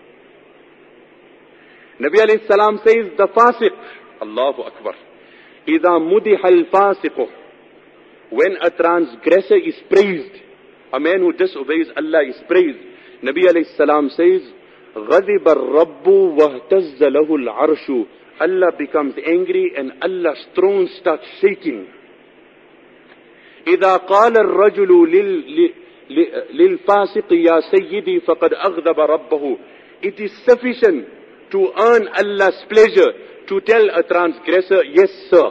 Nabi alayhi salam says, the fasiq, Allahu Akbar, إذا مدح الفاسق. When a transgressor is praised, a man who disobeys Allah is praised. Nabi alayhi salam says, غَضِبَ الرَّبُّ وَاهْتَزَّ لَهُ الْعَرْشُ. Allah becomes angry and Allah's throne starts shaking. إِذَا قَالَ الرَّجُلُ لِلْفَاسِقِ يَا سَيِّدِي فَقَدْ أَغْضَبَ رَبَّهُ. It is sufficient to earn Allah's pleasure to tell a transgressor, yes sir.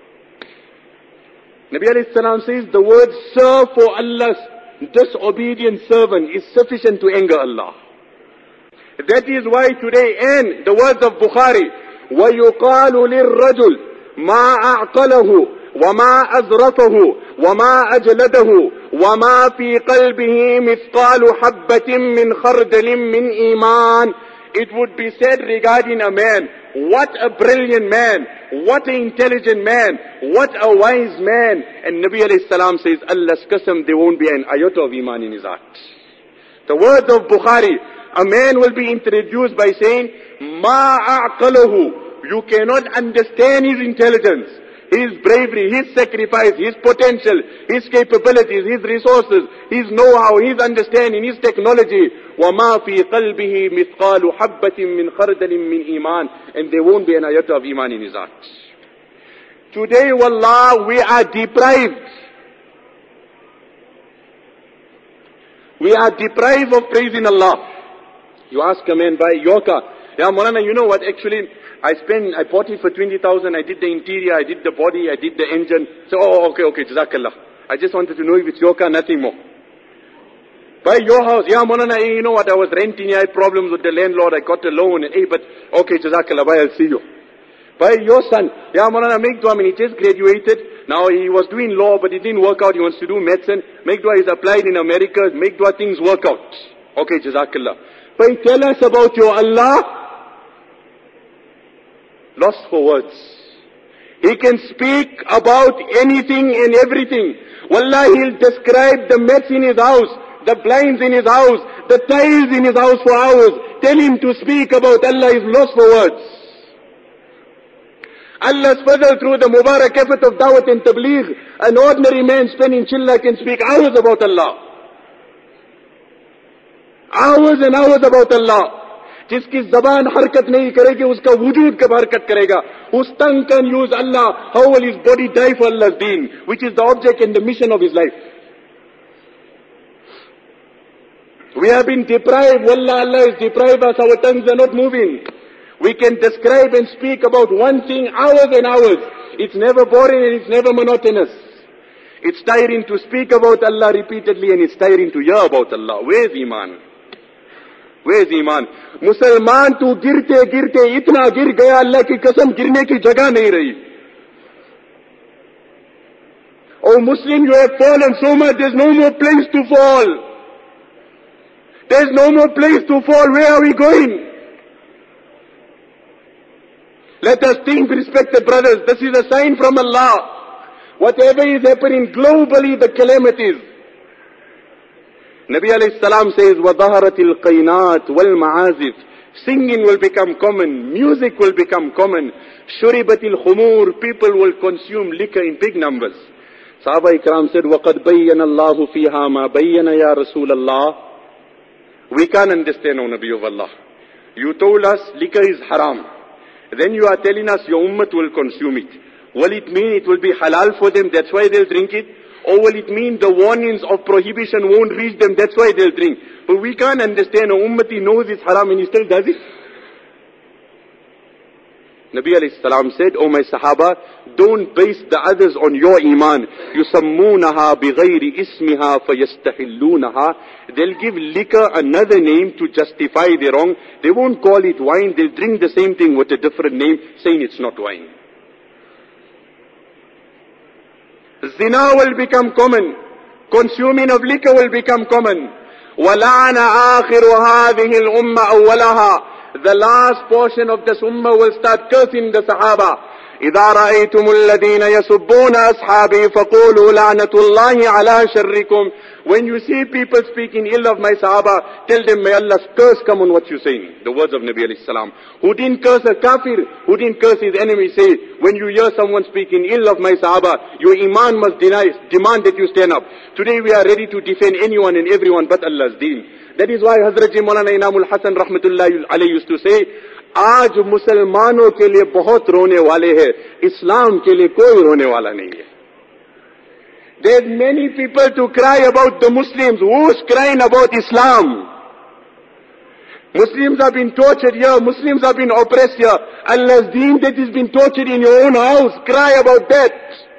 Nabi alayhi salam says, the word sir for Allah's disobedient servant is sufficient to anger Allah. That is why today, and the words of Bukhari, وَيُقَالُ لِلرَّجُلِ مَا أَعْقَلَهُ وَمَا أَزْرَفَهُ وَمَا أَجْلَدَهُ وَمَا فِي قَلْبِهِ مِثْقَالُ حَبَّةٍ مِّنْ خَرْدَلٍ مِّنْ إِيمَانٍ. It would be said regarding a man, what a brilliant man, what an intelligent man, what a wise man. And Nabi alayhi salam says, Allah's qasam, there won't be an iota of iman in his heart. The words of Bukhari, a man will be introduced by saying, Ma a'qalahu. You cannot understand his intelligence, his bravery, his sacrifice, his potential, his capabilities, his resources, his know-how, his understanding, his technology. وَمَا فِي قَلْبِهِ مِثْقَالُ حَبَّةٍ مِّنْ خَرْدَلٍ مِّنْ إِيمَانٍ. And there won't be an iota of iman in his heart. Today, wallah, we are deprived. We are deprived of praising Allah. You ask a man, buy your car. Yeah, Maulana, you know what, actually, I spent, I bought it for twenty thousand, I did the interior, I did the body, I did the engine. So, oh, okay, okay, Jazakallah. I just wanted to know if it's your car, nothing more. Buy your house. Yeah, Maulana, you know what, I was renting, I had problems with the landlord, I got a loan, and hey, but, okay, Jazakallah, bye, I'll see you. Buy your son. Yeah, Maulana, make dua, I mean, he just graduated. Now, he was doing law, but it didn't work out, he wants to do medicine. Make dua, he's applied in America, make dua, things work out. Okay, Jazakallah. But tell us about your Allah. Lost for words. He can speak about anything and everything. Wallah, he'll describe the mess in his house, the blinds in his house, the tiles in his house for hours. Tell him to speak about Allah is lost for words. Allah's further through the Mubarak effort of Dawat and Tabligh, an ordinary man spending chilla can speak hours about Allah. Hours and hours about Allah. जिसकी जबान हरकत नहीं करेगी उसका वजूद कब हरकत करेगा. Whose tongue can use Allah, how will his body die for Allah's deen, which is the object and the mission of his life. We have been deprived. Wallah, Allah has deprived us. Our tongues are not moving. We can describe and speak about one thing hours and hours. It's never boring and it's never monotonous. It's tiring to speak about Allah repeatedly and it's tiring to hear about Allah. Where's Iman? Where's Iman? Musalman tu girte girte itna gir gaya, Allah ki qasam girne ki jagah nahi rahi. Oh Muslim, you have fallen so much, there's no more place to fall. There's no more place to fall. Where are we going? Let us think, respected brothers, this is a sign from Allah. Whatever is happening globally, the calamities. Nabi alayhi salam says, وَظَهَرَتِ الْقَيْنَاتِ وَالْمَعَازِفِ. Singing will become common. Music will become common. شُرِبَتِ الْخُمُورِ. People will consume liquor in big numbers. Sahaba Ikram said, وَقَدْ بَيَّنَ اللَّهُ فِيهَا مَا بَيَّنَ يَا رَسُولَ اللَّهِ. We can't understand, O Nabi of Allah. You told us liquor is haram. Then you are telling us your ummah will consume it. Will it mean it will be halal for them, that's why they'll drink it? Or will it mean the warnings of prohibition won't reach them, that's why they'll drink? But we can't understand, a ummati knows it's haram and he still does it. Nabi alayhi salam said, O my Sahaba, don't base the others on your iman. يُسَمُّونَهَا بِغَيْرِ إِسْمِهَا فَيَسْتَحِلُّونَهَا. They'll give liquor another name to justify their wrong. They won't call it wine, they'll drink the same thing with a different name, saying it's not wine. Zina will become common. Consuming of liquor will become common. وَلَعَنَ آخِرُ هَذِهِ الْأُمَّةِ أَوَّلَهَا. The last portion of this ummah will start cursing the Sahaba. إِذَا رَأَيْتُمُ الَّذِينَ يَسُبُّونَ أَصْحَابِي فَقُولُوا لَعْنَةُ اللَّهِ عَلَى شَرِّكُمْ. When you see people speaking ill of my Sahaba, tell them, may Allah's curse come on what you're saying. The words of Nabi alayhi salam. Who didn't curse a kafir, who didn't curse his enemy, say, when you hear someone speaking ill of my Sahaba, your iman must deny, demand that you stand up. Today we are ready to defend anyone and everyone but Allah's deen. That is why Hazrat Ji Maulana Inamul Hasan Rahmatullahi alayhi used to say, आज मुसलमानों के लिए बहुत रोने वाले हैं, इस्लाम के लिए कोई रोने वाला नहीं है. There's many people to cry about the Muslims. Who's crying about Islam? Muslims have been tortured here. Muslims have been oppressed here. Allah's deen that has been tortured in your own house. Cry about that.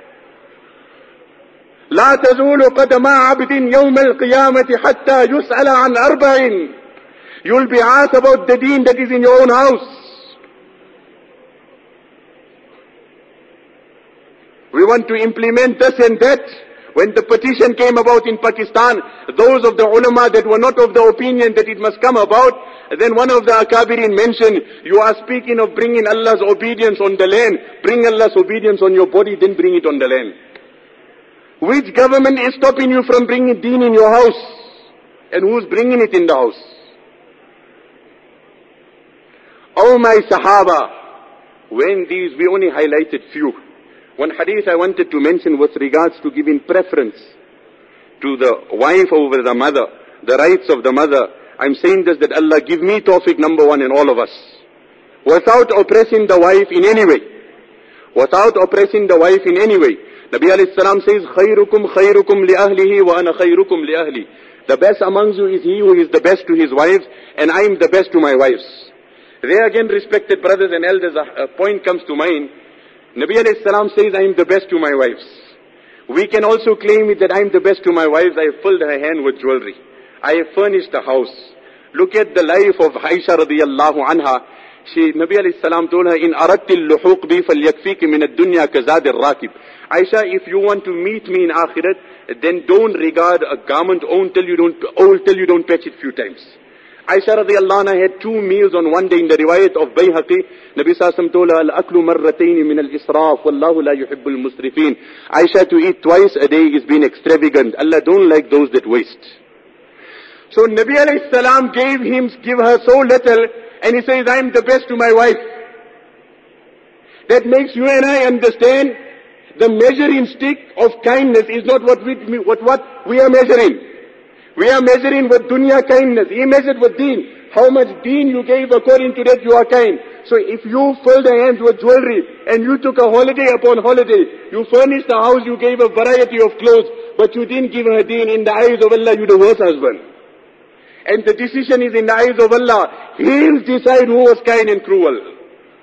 لا تزول قدم عبد يوم القيامة حتى يسأل عن أربع. You'll be asked about the deen that is in your own house. We want to implement this and that. When the petition came about in Pakistan, those of the ulama that were not of the opinion that it must come about, then one of the akabirin mentioned, you are speaking of bringing Allah's obedience on the land. Bring Allah's obedience on your body, then bring it on the land. Which government is stopping you from bringing deen in your house? And who's bringing it in the house? Oh my Sahaba, when these, we only highlighted few. One hadith I wanted to mention with regards to giving preference to the wife over the mother, the rights of the mother. I'm saying this that Allah give me tawfiq number one and all of us. Without oppressing the wife in any way. Without oppressing the wife in any way. Nabi alayhi salam says, خَيْرُكُمْ خَيْرُكُمْ لِأَهْلِهِ وَأَنَا خَيْرُكُمْ لِأَهْلِي. The best amongst you is he who is the best to his wives, and I am the best to my wives. There again, respected brothers and elders, a point comes to mind. Nabi alayhi salam says, I am the best to my wives. We can also claim it that I am the best to my wives. I have filled her hand with jewelry. I have furnished the house. Look at the life of Aisha radiyallahu anha. She, Nabi alayhi salam told her, in aradti al-luhuq bi falyakfiki min ad-dunya kazad al-rakib. Aisha, if you want to meet me in akhirat, then don't regard a garment owned till you don't, old till you don't touch it few times. Aisha radiyallahu anha had two meals on one day in the riwayat of Bayhaqi. Nabi sallallahu told her, al-aklu marratayn min al-israf, wallahu la yuhibbul musrifin. Aisha, to eat twice a day is being extravagant. Allah don't like those that waste. So Nabi alayhi salam gave him, give her so little, and he says, I am the best to my wife. That makes you and I understand the measuring stick of kindness is not what we, what, what we are measuring. We are measuring with dunya kindness. He measured with deen. How much deen you gave, according to that you are kind. So if you filled the hands with jewelry and you took a holiday upon holiday, you furnished the house, you gave a variety of clothes, but you didn't give her deen, in the eyes of Allah, you're the worst husband. And the decision is in the eyes of Allah. He'll decide who was kind and cruel.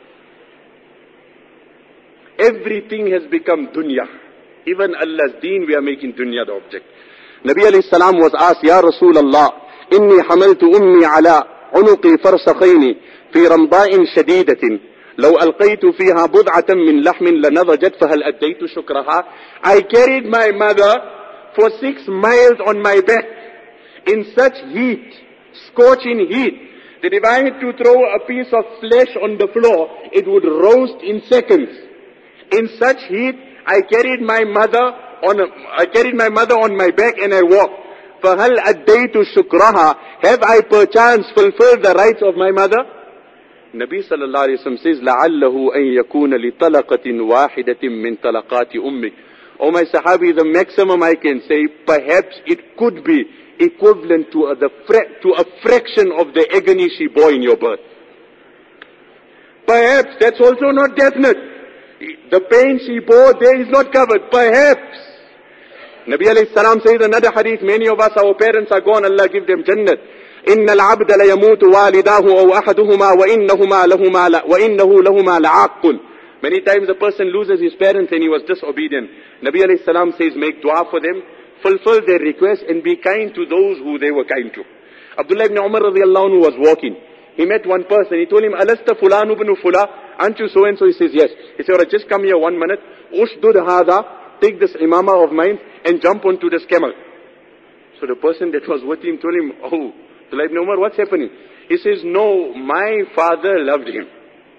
Everything has become dunya. Even Allah's deen, we are making dunya the object. Nabi alayhi salam was asked, Ya Rasulallah, inni hamaltu ummi ala unuqi farsakhayni fi ramda'in shadidatin. لو ألقيت فيها بضعة من لحم لنضجت فهل أديت شكرها. I carried my mother for six miles on my back in such heat, scorching heat, that if I had to throw a piece of flesh on the floor, it would roast in seconds. In such heat, I carried my mother on, a, I carried my mother on my back and I walked. فهل أديت شكرها. Have I perchance fulfilled the rights of my mother? Nabi sallallahu alayhi wa sallam says, لَعَلَّهُ أَن يَكُونَ لِطَلَقَةٍ وَاحِدَةٍ مِّن طَلَقَاتِ أُمِّكَ. Oh my Sahabi, the maximum I can say, perhaps it could be equivalent to a, the fra- to a fraction of the agony she bore in your birth. Perhaps, that's also not definite. The pain she bore there is not covered. Perhaps. Nabi alayhi salam says another hadith, many of us, our parents are gone, Allah give them Jannat. إن العبد ليموت والداه أو أحدهما وإنهما لهما لا وإنه لهما لعاق. Many times a person loses his parents and he was disobedient. Nabi alayhi salam says, make dua for them, fulfill their request and be kind to those who they were kind to. Abdullah ibn Umar radiallahu anhu was walking. He met one person. He told him, Alasta fulanu ibn fula, aren't you so and so? He says, yes. He said, alright, just come here one minute. Ushdud hada, take this imama of mine and jump onto this camel. So the person that was with him told him, oh, Abdullah ibn Umar, what's happening? He says, no, my father loved him.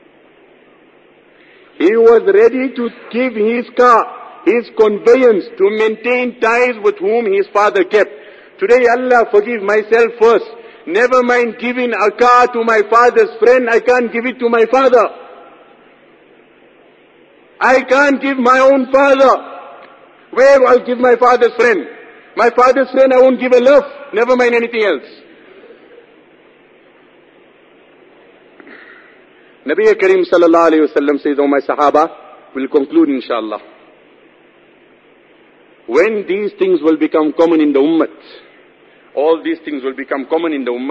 He was ready to give his car, his conveyance, to maintain ties with whom his father kept. Today, Allah forgive myself first. Never mind giving a car to my father's friend, I can't give it to my father. I can't give my own father. Where I'll give my father's friend? My father's friend I won't give a love, never mind anything else. Nabi Kareem sallallahu alayhi wa sallam says, oh my Sahaba, we'll conclude inshallah. When these things will become common in the ummah, all these things will become common in the ummah.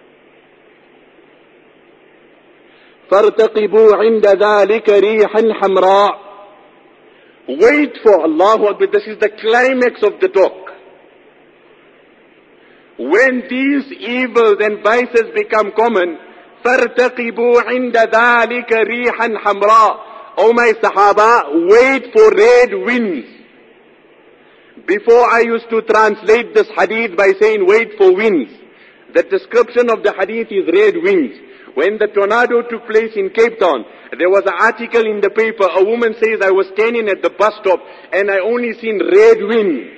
فَارْتَقِبُوا عِنْدَ ذَلِكَ رِيحًا حَمْرَاء. Wait for Allahu Akbar. This is the climax of the talk. When these evils and vices become common, فَارْتَقِبُوا عِنْدَ ذَلِكَ رِيحًا حَمْرَاء. Oh my Sahaba, wait for red winds. Before I used to translate this hadith by saying wait for winds. The description of the hadith is red winds. When the tornado took place in Cape Town, there was an article in the paper. A woman says, I was standing at the bus stop and I only seen red wind.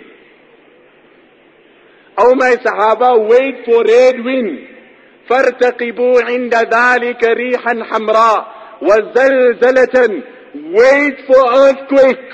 Oh my Sahaba, wait for red wind. فَارْتَقِبُوا عِنْدَ ذَلِكَ رِيحًا حَمْرَاء وَزَلْزَلَةً. Wait for earthquakes.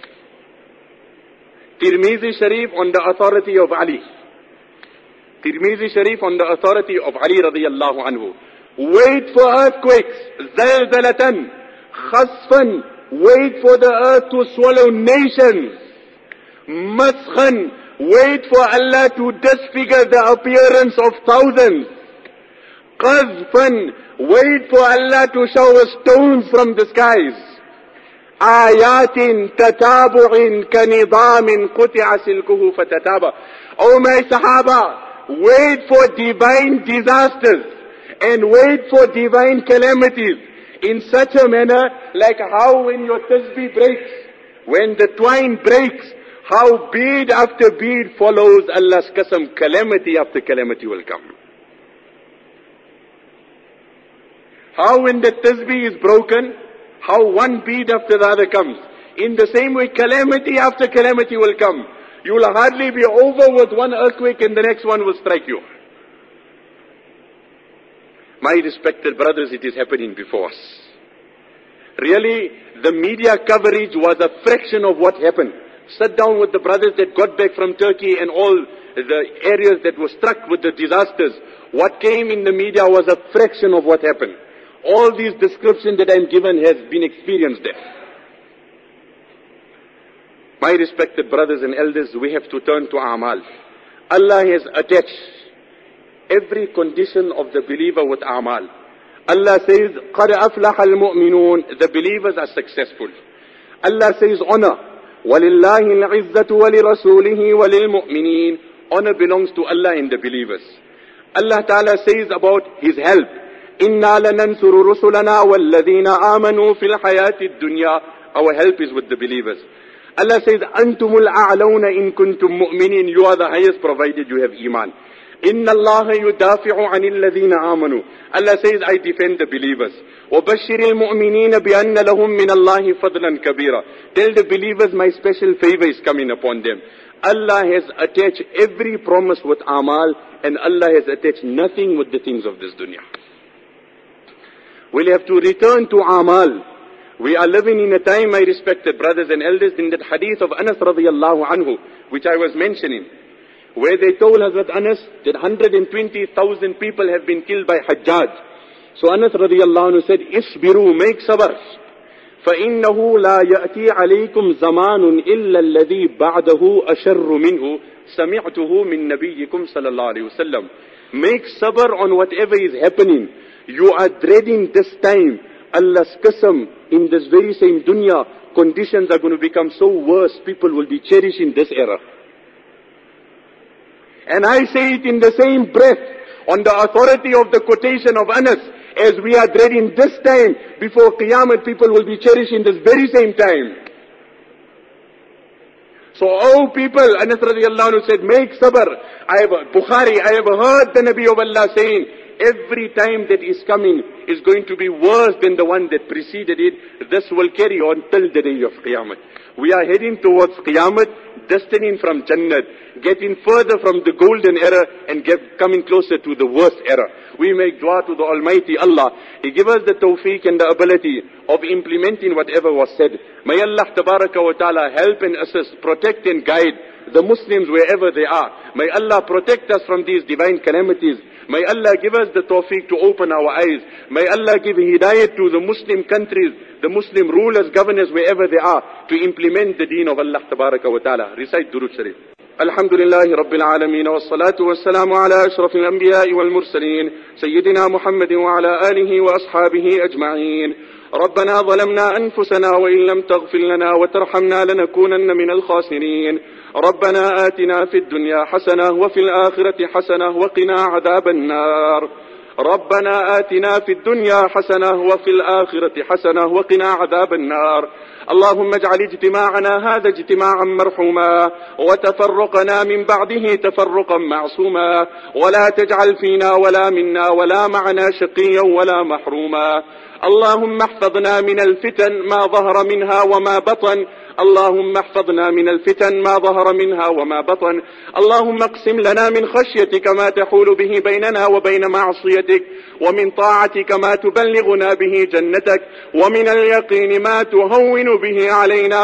Tirmizi Sharif on the authority of Ali. Tirmizi Sharif on the authority of Ali radiyallahu anhu. Wait for earthquakes. زَلْزَلَةً خَصْفًا. Wait for the earth to swallow nations. مَسْخًا. Wait for Allah to disfigure the appearance of thousands. قَذْفًا. Wait for Allah to shower stones from the skies. آيات تتابع كنظام قطع سلكه فتتابع. Oh my Sahaba, wait for divine disasters and wait for divine calamities in such a manner like how when your tasbih breaks, when the twine breaks, how bead after bead follows Allah's qasam, calamity after calamity will come. How when the tasbih is broken, how one bead after the other comes. In the same way, calamity after calamity will come. You will hardly be over with one earthquake and the next one will strike you. My respected brothers, it is happening before us. Really, the media coverage was a fraction of what happened. Sit down with the brothers that got back from Turkey and all the areas that were struck with the disasters. What came in the media was a fraction of what happened. All these descriptions that I am given has been experienced there. My respected brothers and elders, we have to turn to Amal. Allah has attached every condition of the believer with a'mal. Allah says, قَدْ أَفْلَحَ الْمُؤْمِنُونَ, the believers are successful. Allah says, honor. وَلِلَّهِ الْعِزَّةُ وَلِرَسُولِهِ وَلِلْمُؤْمِنِينَ. Honor belongs to Allah and the believers. Allah Ta'ala says about His help, إِنَّا لَنَنْصُرُ رُسُلَنَا وَالَّذِينَ آمَنُوا فِي الْحَيَاةِ الدُّنْيَا. Our help is with the believers. Allah says, أَنْتُمُ الْأَعْلَوْنَ إِن كُنْتُم مُؤْمِنِينَ. You are the highest provided you have iman. إِنَّ اللَّهَ يُدَافِعُ عَنِ الَّذِينَ آمَنُوا. Allah says, I defend the believers. وَبَشِّرِ الْمُؤْمِنِينَ بِأَنَّ لَهُم مِّنَ اللَّهِ فَضْلًا كَبِيرًا. Tell the believers my special favor is coming upon them. Allah has attached every promise with amal, and Allah has attached nothing with the things of this dunya. We'll have to return to amal. We are living in a time, my respected brothers and elders, in that hadith of Anas radiallahu anhu, which I was mentioning, where they told Hazrat Anas that one hundred twenty thousand people have been killed by Hajjaj. So Anas radiallahu anhu said, Isbiru, make sabr. فَإِنَّهُ لَا يَأْتِي عَلَيْكُمْ زَمَانٌ إِلَّا الَّذِي بَعْدَهُ أَشَرُّ مِنْهُ سَمِعْتُهُ مِنْ نَبِيِّكُمْ صَلَى اللَّهُ عَلَيْهِ وَسَلَّمْ. Make sabr on whatever is happening. You are dreading this time. Allah's qasam, in this very same dunya, conditions are going to become so worse, people will be cherishing this era. And I say it in the same breath, on the authority of the quotation of Anas, as we are dreading this time, before Qiyamah, people will be cherishing this very same time. So, oh people, Anas radiallahu anhu said, make sabr. I have, Bukhari, I have heard the Nabi of Allah saying, every time that is coming is going to be worse than the one that preceded it. This will carry on till the day of Qiyamah. We are heading towards Qiyamah, destining from Jannat, getting further from the golden era and get, coming closer to the worst era. We make dua to the Almighty Allah. He give us the tawfiq and the ability of implementing whatever was said. May Allah tabaraka wa ta'ala help and assist, protect and guide the Muslims wherever they are. May Allah protect us from these divine calamities. May Allah give us the tawfiq to open our eyes. May Allah give hidayat to the Muslim countries, the Muslim rulers, governors, wherever they are, to implement the deen of Allah tabaraka wa ta'ala. Recite Durood Sharif. Alhamdulillahi Rabbil Alameen, wa salatu wa salamu ala ashrafil anbiya'i wal mursaleen, Sayyidina Muhammadin wa ala alihi wa ashabihi ajma'een. ربنا ظلمنا أنفسنا وإن لم تغفر لنا وترحمنا لنكونن من الخاسرين. ربنا آتنا في الدنيا حسنة وفي الآخرة حسنة وقنا عذاب النار. ربنا آتنا في الدنيا حسنة وفي الآخرة حسنة وقنا عذاب النار. اللهم اجعل اجتماعنا هذا اجتماعا مرحوما وتفرقنا من بعده تفرقا معصوما ولا تجعل فينا ولا منا ولا معنا شقيا ولا محروما. اللهم احفظنا من الفتن ما ظهر منها وما بطن. اللهم احفظنا من الفتن ما ظهر منها وما بطن. اللهم اقسم لنا من خشيتك ما تحول به بيننا وبين معصيتك ومن طاعتك ما تبلغنا به جنتك ومن اليقين ما تهون به علينا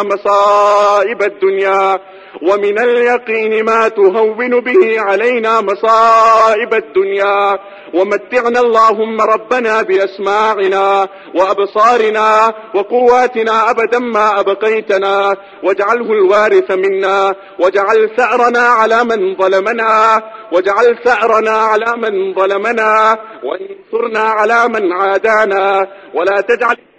مصائب الدنيا ومن اليقين ما تهون به علينا مصائب الدنيا ومتعنا اللهم ربنا بأسماعنا وأبصارنا وقواتنا أبدا ما أبقيتنا واجعله الوارث منا واجعل ثأرنا على من ظلمنا واجعل ثأرنا على من ظلمنا وانصرنا على من عادانا ولا تجعل